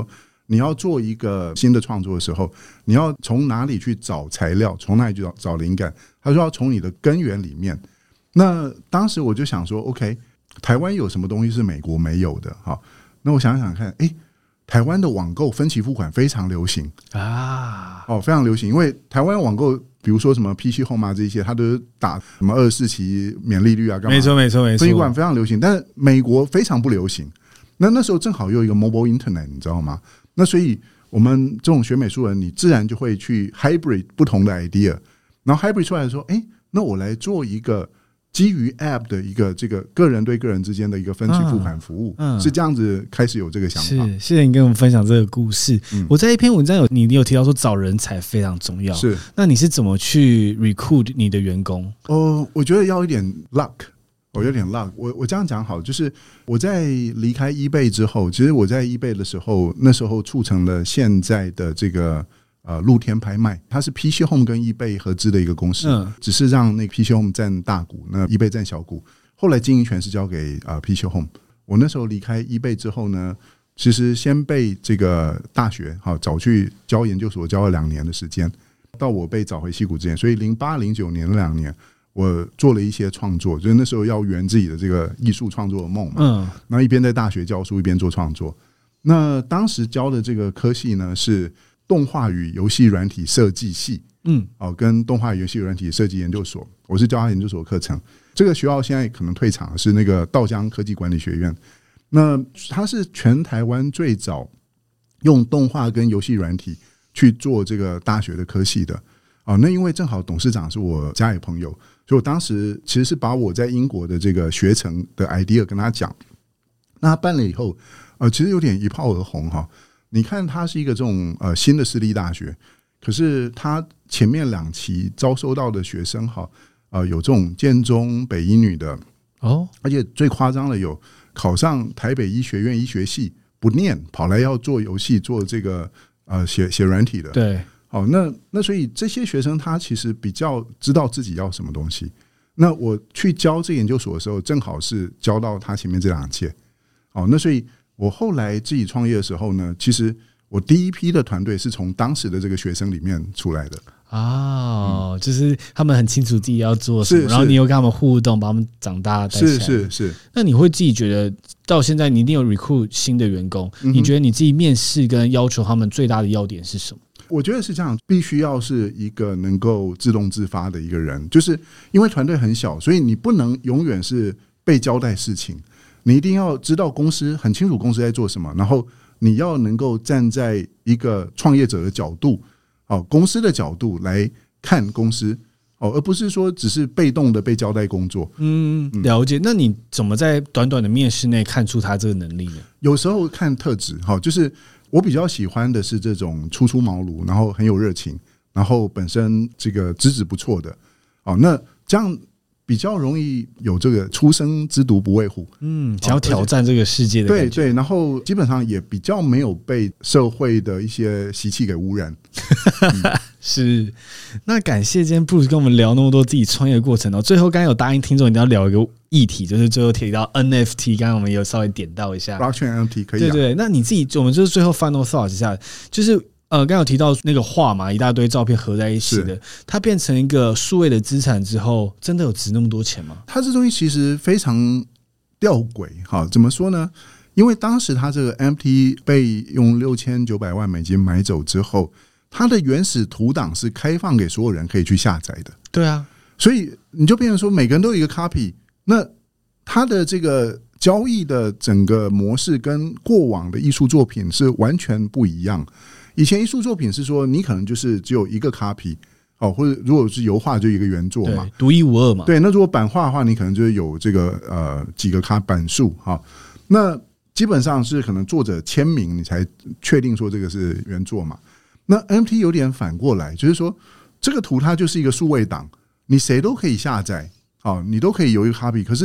你要做一个新的创作的时候，你要从哪里去找材料，从哪里去找找灵感？他说要从你的根源里面。那当时我就想说 ，OK， 台湾有什么东西是美国没有的？好，那我想想看，哎、欸，台湾的网购分期付款非常流行啊，哦，非常流行，因为台湾网购。比如说什么 P C Home 啊这些，它都是打什么二十四期免利率啊，干嘛？ 没错没错没错， 分期付款非常流行，但是美国非常不流行。那那时候正好又有一个 mobile internet， 你知道吗？那所以我们这种学美术人，你自然就会去 hybrid 不同的 idea， 然后 hybrid 出来说，哎、欸，那我来做一个基于 app 的一个这个个人对个人之间的一个分期付款服务，嗯嗯、是这样子开始有这个想法。 是，谢谢你跟我们分享这个故事。嗯、我在一篇文章有你有提到说找人才非常重要， 是。 那你是怎么去 recruit 你的员工？ 哦，我觉得要一点 luck， 我有点 luck 我。我我这样讲好，就是我在离开 eBay 之后，其实我在 eBay 的时候，那时候促成了现在的这个。呃，露天拍卖，它是 P C Home 跟 eBay 合资的一个公司，嗯、只是让那个 P C Home 占大股，那 eBay 占小股。后来经营权是交给呃 P C Home。我那时候离开 eBay 之后呢，其实先被这个大学好找去教研究所，教了两年的时间，到我被找回矽谷之前，所以零八零九年那两年，我做了一些创作，就是那时候要圆自己的这个艺术创作的梦嘛。嗯，然后一边在大学教书，一边做创作。那当时教的这个科系呢是。动画与游戏软体设计系，嗯，哦，跟动画与游戏软体设计研究所，我是教他研究所课程。这个学校现在可能退场，是那个稻江科技管理学院。那它是全台湾最早用动画跟游戏软体去做这个大学的科系的。哦，那因为正好董事长是我家里朋友，所以我当时其实是把我在英国的这个学程的 idea 跟他讲。那他办了以后，呃，其实有点一炮而红哈。你看，它是一个这种呃新的私立大学，可是它前面两期招收到的学生哈，呃，有这种建中、北一女的哦，而且最夸张的有考上台北医学院医学系不念，跑来要做游戏、做这个呃写写软体的。对，好，那那所以这些学生他其实比较知道自己要什么东西。那我去教这研究所的时候，正好是教到他前面这两届。好，那所以。我后来自己创业的时候呢，其实我第一批的团队是从当时的这个学生里面出来的哦、嗯，就是他们很清楚自己要做什么，然后你又跟他们互动，把他们长大带起来。 是是是。 那你会自己觉得到现在你一定有 recruit 新的员工，嗯、你觉得你自己面试跟要求他们最大的要点是什么？ 我觉得是这样，必须要是一个能够自动自发的一个人，就是因为团队很小，所以你不能永远是被交代事情。你一定要知道公司很清楚公司在做什么，然后你要能够站在一个创业者的角度，哦，公司的角度来看公司，哦，而不是说只是被动的被交代工作。嗯， 了解。那你怎么在短短的面试内看出他这个能力呢？ 有时候看特质，好，就是我比较喜欢的是这种初出茅庐，然后很有热情，然后本身这个资质不错的，哦，那这样。比较容易有这个初生之犊不畏虎， 嗯，想要挑战这个世界的感觉， 对对，然后基本上也比较没有被社会的一些习气给污染。 嗯、是，那感谢今天 Bruce 跟我们聊那么多自己创业的过程哦。最后刚刚有答应听众一定要聊一个议题，就是最后提到 N F T， 刚刚我们有稍微点到一下 Blockchain N F T 可以、啊， 对对。那你自己，我们就是最后 final thoughts 一下，就是。呃，刚刚有提到那个画嘛，一大堆照片合在一起的，它变成一个数位的资产之后，真的有值那么多钱吗？ 它这东西其实非常吊诡，哈，怎么说呢？因为当时它这个 N F T 被用六千九百万美金买走之后，它的原始图档是开放给所有人可以去下载的。 对啊， 所以你就变成说，每个人都有一个 copy， 那它的这个交易的整个模式跟过往的艺术作品是完全不一样。以前艺术作品是说，你可能就是只有一个 copy， 哦，或者如果是油画就一个原作嘛， 独一无二嘛。 对，那如果版画的话，你可能就是有这个呃几个卡版数哈。那基本上是可能作者签名，你才确定说这个是原作嘛。那 N F T 有点反过来，就是说这个图它就是一个数位档，你谁都可以下载，哦，你都可以有一个 copy， 可是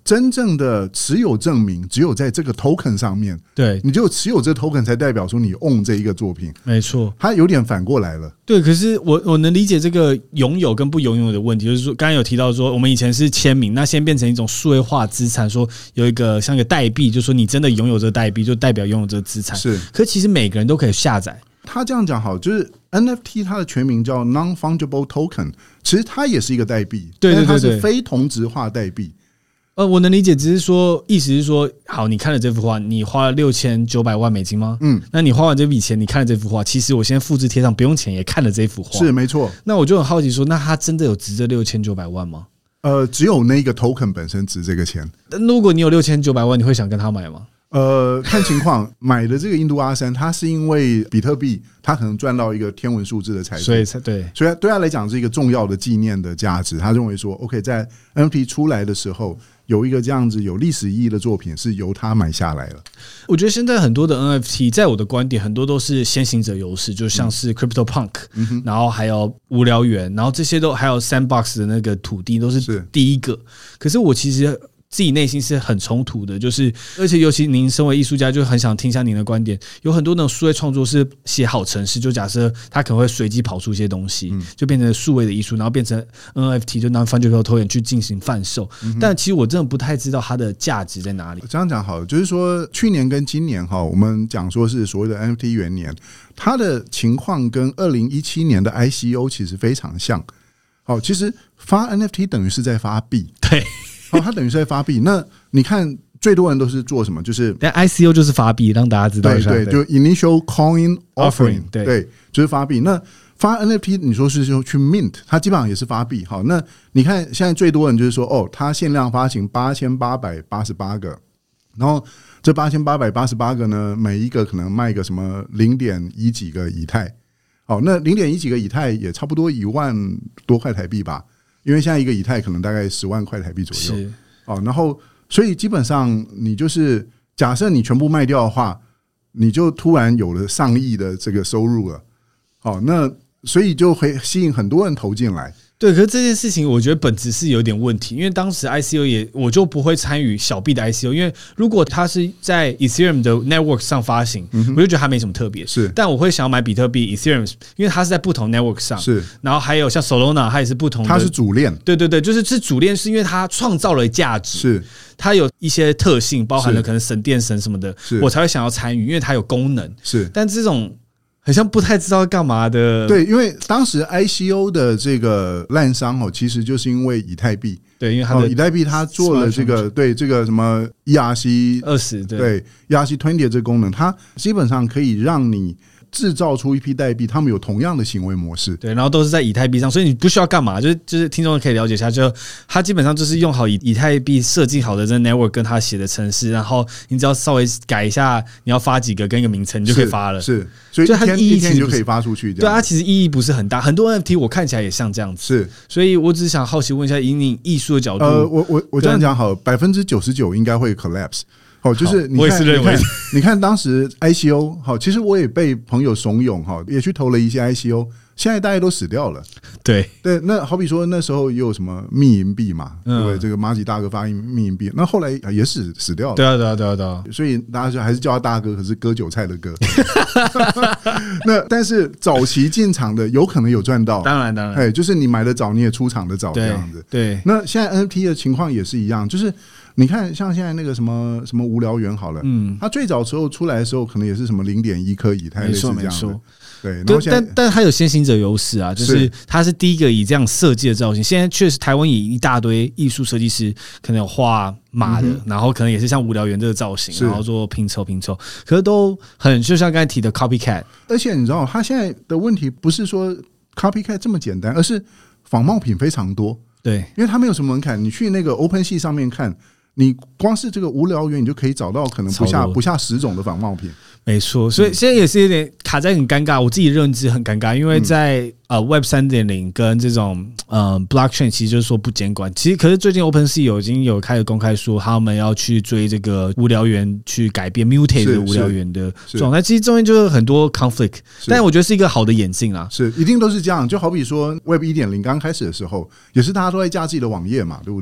真正的持有证明只有在这个 token 上面， 对， 你只有持有这 token 才代表说你 own 这一个作品， 没错， 它有点反过来了。 对，可是我我能理解这个拥有跟不拥有的问题，就是说刚刚有提到说我们以前是签名，那先变成一种数位化资产，说有一个像一个代币，就是说你真的拥有这个代币，就代表拥有这个资产。 是， 可其实每个人都可以下载。 他这样讲好，就是 N F T 它的全名叫 Non-Fungible Token， 其实它也是一个代币， 对对对对， 但是它是非同质化代币。 呃，我能理解，只是说，意思是说，好，你看了这幅画，你花了六千九百万美金吗？嗯，那你花完这笔钱，你看了这幅画，其实我先复制贴上，不用钱也看了这幅画， 是没错。 那我就很好奇说，那它真的有值这六千九百万吗？ 呃，只有那个 token 本身值这个钱。 但如果你有六千九百万，你会想跟他买吗？ 呃，看情况，买的这个印度阿三，它是因为比特币，它可能赚到一个天文数字的财富， 所以才对， 所以对他来讲是一个重要的纪念的价值。他认为说 ，OK， 在 N F T 出来的时候，有一个这样子有历史意义的作品是由他买下来了。 我觉得现在很多的 N F T， 在我的观点，很多都是先行者优势，就像是 Crypto Punk，嗯、然后还有无聊猿，然后这些都还有 Sandbox 的那个土地都是第一个。可是我其实自己内心是很冲突的，就是而且尤其您身为艺术家，就很想听一下您的观点。有很多那种数位创作是写好程式，就假设他可能会随机跑出一些东西，就变成数位的艺术，然后变成 N F T 就 Non-Fungible Token 去进行贩售。但其实我真的不太知道它的价值在哪里。 这样讲好了，就是说去年跟今年哈，我们讲说是所谓的 N F T 元年，它的情况跟二零一七年的 I C O 其实非常像。好，其实发 N F T 等于是在发币， 对。 哦，它等于是在发币。那你看，最多人都是做什么？就是但 I C O 就是发币，让大家知道一下。 对对，就 Initial Coin Offering， 对对，就是发币。那发 N F T， 你说是就去 Mint， 它基本上也是发币。好，那你看现在最多人就是说，哦，它限量发行八千八百八十八个，然后这八千八百八十八个呢，每一个可能卖个什么零点一几个以太。好，那零点一几个以太也差不多一万多块台币吧。因为现在一个以太可能大概十万块台币左右，哦，然后所以基本上你就是假设你全部卖掉的话，你就突然有了上亿的这个收入了，哦，那所以就会吸引很多人投进来。 对，可是这件事情我觉得本质是有点问题，因为当时 I C O 也我就不会参与小币的 I C O， 因为如果它是在 Ethereum 的 network 上发行，嗯、我就觉得它没什么特别。是，但我会想要买比特币 Ethereum， 因为它是在不同 network 上。是，然后还有像 Solana， 它也是不同的， 它是主链。 对对对，就是是主链，是因为它创造了价值， 是它有一些特性，包含了可能省电省什么的，我才会想要参与，因为它有功能。 是， 但这种好像不太知道干嘛的。 对，因为当时 I C O 的这个烂伤哦，其实就是因为以太币。 对，因为它的、 哦、以太币它做了这个对这个什么 E R C 二十，对对 E R C 二十的这个功能，它基本上可以让你制造出一批代币，他们有同样的行为模式， 对，然后都是在以太币上，所以你不需要干嘛，就是就是听众可以了解一下，就它基本上就是用好以以太币设计好的这个 network 跟它写的程式，然后你只要稍微改一下，你要发几个跟一个名称，你就可以发了。 是，是所以一天一天就可以发出去。 对，它其实意义不是很大，很多 N F T 我看起来也像这样子。 是， 所以我只是想好奇问一下，以你艺术的角度， 呃，我我我这样讲好，百分之九十九应该会 collapse。哦，就是你看， 我也是认为， 你看，你看当时 I C O， 好，其实我也被朋友怂恿，哈，也去投了一些 I C O， 现在大家都死掉了。 对对，那好比说那时候也有什么密银币嘛，对不对？这个马吉大哥发密银币，那后来也死死掉了。 对啊，对啊，对啊，对啊。 所以大家就还是叫他大哥，可是割韭菜的割。那但是早期进场的有可能有赚到， 当然当然， 哎，就是你买的早，你也出场的早这样子。 对， 那现在 N F T 的情况也是一样，就是。你看，像现在那个什么什么无聊猿好了，嗯，它最早时候出来的时候，可能也是什么零点一颗以太，类似这样的，对。然后但但它有先行者优势啊，就是它是第一个以这样设计的造型。现在确实台湾也一大堆艺术设计师，可能有画马的，嗯、然后可能也是像无聊猿这个造型，然后做拼凑拼凑，可是都很就像刚才提的 copycat。 而且你知道，它现在的问题不是说 copycat 这么简单，而是仿冒品非常多。 对， 因为它没有什么门槛，你去那个 OpenSea 上面看。你光是这个无聊猿，你就可以找到可能不下不下十种的仿冒品。 没错，所以现在也是有点卡在很尴尬，我自己认知很尴尬，因为在呃 Web 三点零 跟这种呃 Blockchain 其实就是说不监管。其实可是最近 OpenSea 有已经有开始公开说他们要去追这个无聊猿，去改变 mutate 的无聊猿的状态。其实中间就是很多 conflict， 但我觉得是一个好的演进啦。 是，一定都是这样。就好比说 Web 一点零 刚开始的时候，也是大家都在架自己的网页嘛，对不对？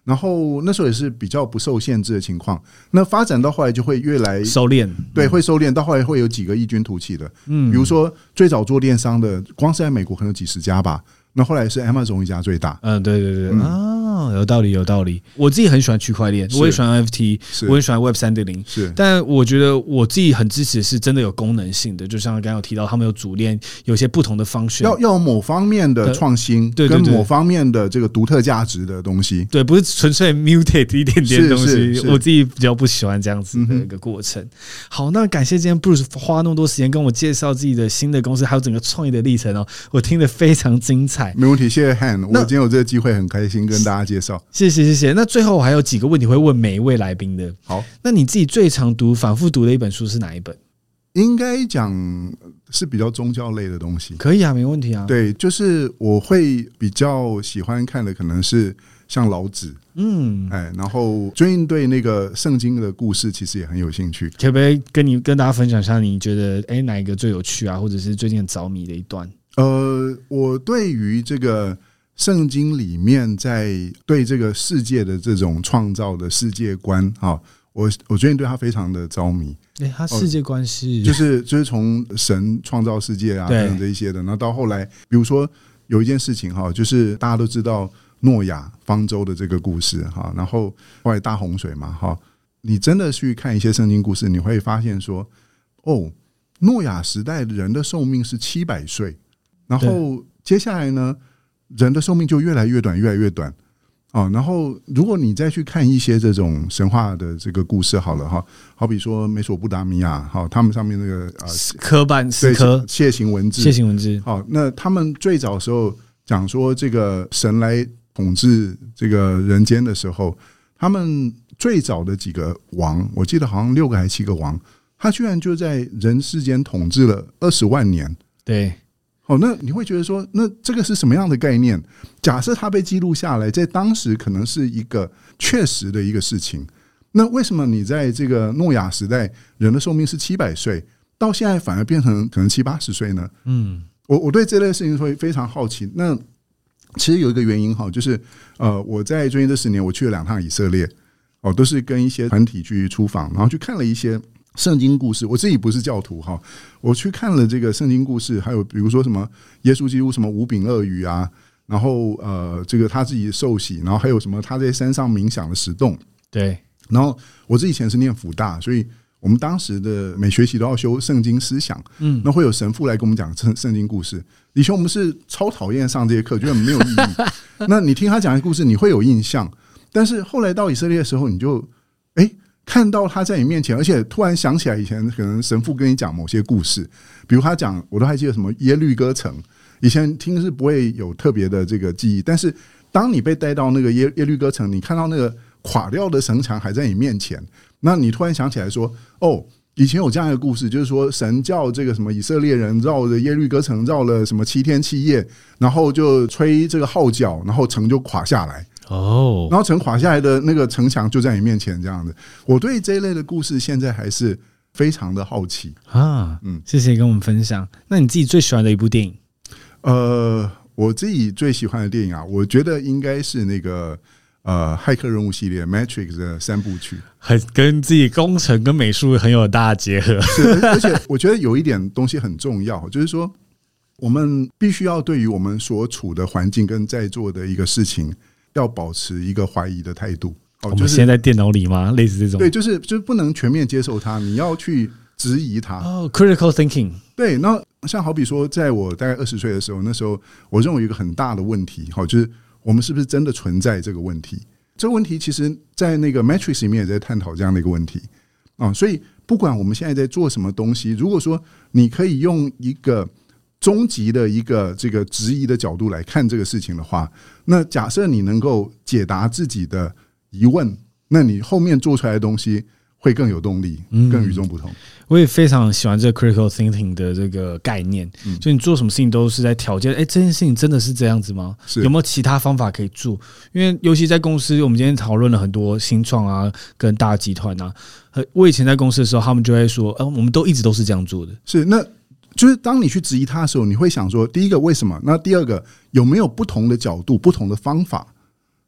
然后那时候也是比较不受限制的情况，那发展到后来就会越来收敛， 对，会收敛，到后来会有几个异军突起的，嗯，比如说最早做电商的，光是在美国可能有几十家吧，那后来是 Amazon 一家最大， 嗯，对对对，嗯、啊，有道理有道理。我自己很喜欢区块链，我也喜欢 N F T， 我也喜欢 Web 三点零， 是， 但我觉得我自己很支持是真的有功能性的，就像刚刚有提到，他们有主链，有些不同的方式， 要要有某方面的创新， 对对对， 跟某方面的这个独特价值的东西， 对，不是纯粹 mutate 一点点东西，我自己比较不喜欢这样子的一个过程。嗯、好，那感谢今天 Bruce 花那么多时间跟我介绍自己的新的公司，还有整个创业的历程哦，我听得非常精彩。 没问题，谢谢 Han， 我今天有这个机会很开心跟大家介绍， 谢谢谢谢。那最后我还有几个问题会问每一位来宾的。 好， 那你自己最常读、反复读的一本书是哪一本？ 应该讲是比较宗教类的东西。 可以啊，没问题啊。 对，就是我会比较喜欢看的可能是像老子，嗯，哎，然后最近对那个圣经的故事其实也很有兴趣。 可不可以跟你跟大家分享一下，你觉得哎哪一个最有趣啊，或者是最近很着迷的一段？ 呃，我对于这个圣经里面在对这个世界的这种创造的世界观啊，我我最近对他非常的着迷。 欸、他世界观是、 哦、就是就是从神创造世界啊等等这一些的，然后到后来，比如说有一件事情哈，就是大家都知道诺亚方舟的这个故事哈，然后后来大洪水嘛哈，你真的去看一些圣经故事，你会发现说，哦，诺亚时代人的寿命是七百岁，然后接下来呢，人的寿命就越来越短，越来越短。哦，然后如果你再去看一些这种神话的这个故事好了哈，好比说美索不达米亚哈，他们上面那个呃科班斯科楔形文字， 楔形文字， 好，那他们最早的时候讲说这个神来统治这个人间的时候，他们最早的几个王，我记得好像六个还是七个王，他居然就在人世间统治了二十万年， 对。 哦，那你会觉得说，那这个是什么样的概念？假设它被记录下来，在当时可能是一个确实的一个事情。那为什么你在这个诺亚时代，人的寿命是七百岁，到现在反而变成可能七八十岁呢？嗯，我我对这类事情会非常好奇。那其实有一个原因哈，就是呃，我在最近这十年，我去了两趟以色列，哦，都是跟一些团体去出访，然后去看了一些圣经故事。我自己不是教徒哈，我去看了这个圣经故事，还有比如说什么耶稣基督什么五饼二鱼啊，然后呃这个他自己受洗，然后还有什么他在山上冥想的石洞。 对， 然后我自己以前是念辅大，所以我们当时的每学期都要修圣经思想，嗯，那会有神父来跟我们讲圣圣经故事。以前我们是超讨厌上这些课，觉得没有意义。那你听他讲的故事，你会有印象，但是后来到以色列的时候，你就哎。欸看到他在你面前，而且突然想起来以前可能神父跟你讲某些故事，比如他讲，我都还记得什么耶律哥城，以前听是不会有特别的这个记忆，但是当你被带到那个耶耶律哥城，你看到那个垮掉的城墙还在你面前，那你突然想起来说，哦，以前有这样一个故事，就是说神叫这个什么以色列人绕着耶律哥城绕了什么七天七夜，然后就吹这个号角，然后城就垮下来。哦，然后城垮下来的那个城墙就在你面前，这样子。我对这一类的故事现在还是非常的好奇啊。嗯，谢谢跟我们分享。那你自己最喜欢的一部电影？ 呃，我自己最喜欢的电影啊，我觉得应该是那个呃骇客任务系列 Matrix 的三部曲， 很跟自己工程跟美术很有大的结合。 是，而且我觉得有一点东西很重要，就是说我们必须要对于我们所处的环境跟在做的一个事情，要保持一个怀疑的态度。 哦，我们现在在电脑里吗？类似这种？ 对，就是就是不能全面接受它，你要去质疑它。 哦 ，critical thinking。 对，那像好比说，在我大概二十岁的时候，那时候我认为一个很大的问题，好，就是我们是不是真的存在这个问题？这个问题其实，在那个 Matrix 里面也在探讨这样的一个问题啊。所以，不管我们现在在做什么东西，如果说你可以用一个终极的一个这个质疑的角度来看这个事情的话，那假设你能够解答自己的疑问，那你后面做出来的东西会更有动力，更与众不同。嗯， 我也非常喜欢这个 critical thinking 的这个概念，嗯，就你做什么事情都是在挑战，哎，欸，这件事情真的是这样子吗？有没有其他方法可以做？因为尤其在公司，我们今天讨论了很多新创啊，跟大集团啊，我以前在公司的时候，他们就会说，呃，我们都一直都是这样做的。 是，那就是当你去质疑他的时候，你会想说，第一个为什么？那第二个有没有不同的角度、不同的方法？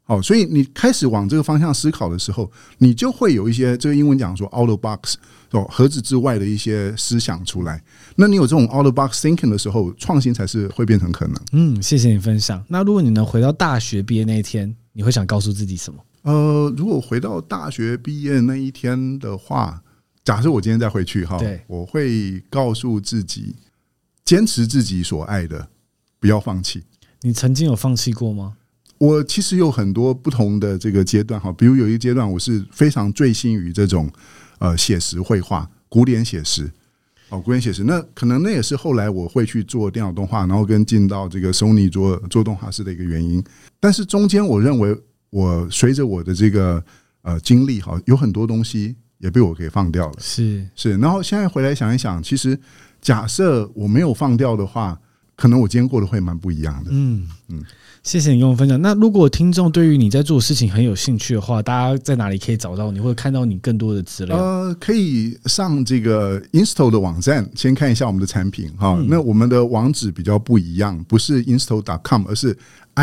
好，所以你开始往这个方向思考的时候，你就会有一些这个英文讲说 out of box 盒子之外的一些思想出来。那你有这种 out of box thinking 的时候，创新才是会变成可能。 嗯，谢谢你分享。那如果你能回到大学毕业那一天，你会想告诉自己什么？ 呃，如果回到大学毕业那一天的话，假设我今天再回去哈，我会告诉自己，坚持自己所爱的，不要放弃。 你曾经有放弃过吗？ 我其实有很多不同的这个阶段哈，比如有一个阶段我是非常醉心于这种呃写实绘画、古典写实哦，古典写实。那可能那也是后来我会去做电脑动画，然后跟进到这个 Sony 做做动画师的一个原因。但是中间我认为，我随着我的这个呃经历哈，有很多东西也被我给放掉了。 是是，然后现在回来想一想，其实假设我没有放掉的话，可能我今天过得会蛮不一样的。嗯嗯。 谢谢你跟我分享。那如果听众对于你在做的事情很有兴趣的话，大家在哪里可以找到你，或者看到你更多的资料？ 呃，可以上这个 Insto 的网站，先看一下我们的产品哈。嗯、那我们的网址比较不一样，不是 insto dot com， 而是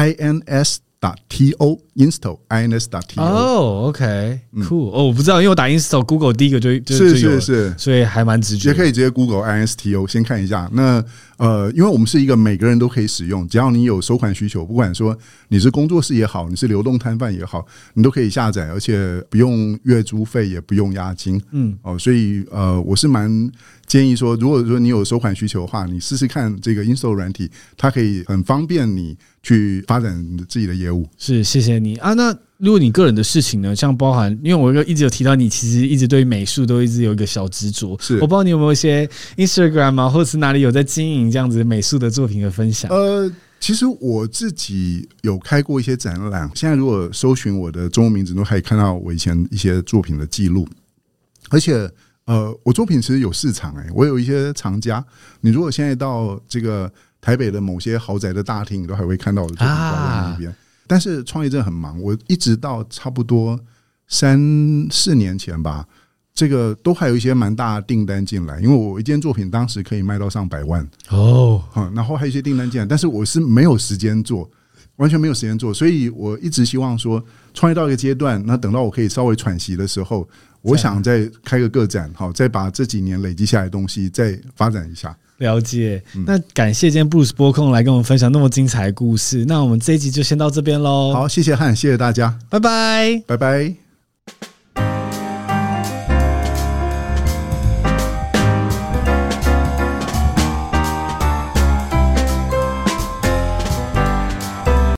ins dot to insto ins dot to。 哦 ，OK， cool。哦，我不知道，因为我打 insto，Google 第一个就就是是是， 所以还蛮直觉。 也可以直接 Google insto 先看一下。那呃，因为我们是一个每个人都可以使用，只要你有收款需求，不管说你是工作室也好，你是流动摊贩也好，你都可以下载，而且不用月租费，也不用押金。嗯，哦，所以呃，我是蛮建议说，如果说你有收款需求的话，你试试看这个 Insto 软体，它可以很方便你去发展你自己的业务。 是，谢谢你啊。那如果你个人的事情呢，像包含，因为我一直有提到你，其实一直对美术都一直有一个小执着。是，我不知道你有没有一些 Instagram 啊，或者是哪里有在经营这样子美术的作品的分享？ 呃，其实我自己有开过一些展览，现在如果搜寻我的中文名字，都可以看到我以前一些作品的记录，而且。呃，我作品其实有市场哎、欸，我有一些藏家。你如果现在到这个台北的某些豪宅的大厅，你都还会看到我的作品挂在那边。啊、但是创业真的很忙，我一直到差不多三四年前吧，这个都还有一些蛮大的订单进来，因为我一件作品当时可以卖到上百万哦、嗯，然后还有一些订单进来，但是我是没有时间做。完全没有时间做，所以我一直希望说，创业到一个阶段，那等到我可以稍微喘息的时候，我想再开个个展，好，再把这几年累积下来的东西再发展一下。 了解，嗯、那感谢今天 Bruce 播控来跟我们分享那么精彩的故事。那我们这一集就先到这边喽。 好，谢谢汉，谢谢大家， 拜拜， 拜拜。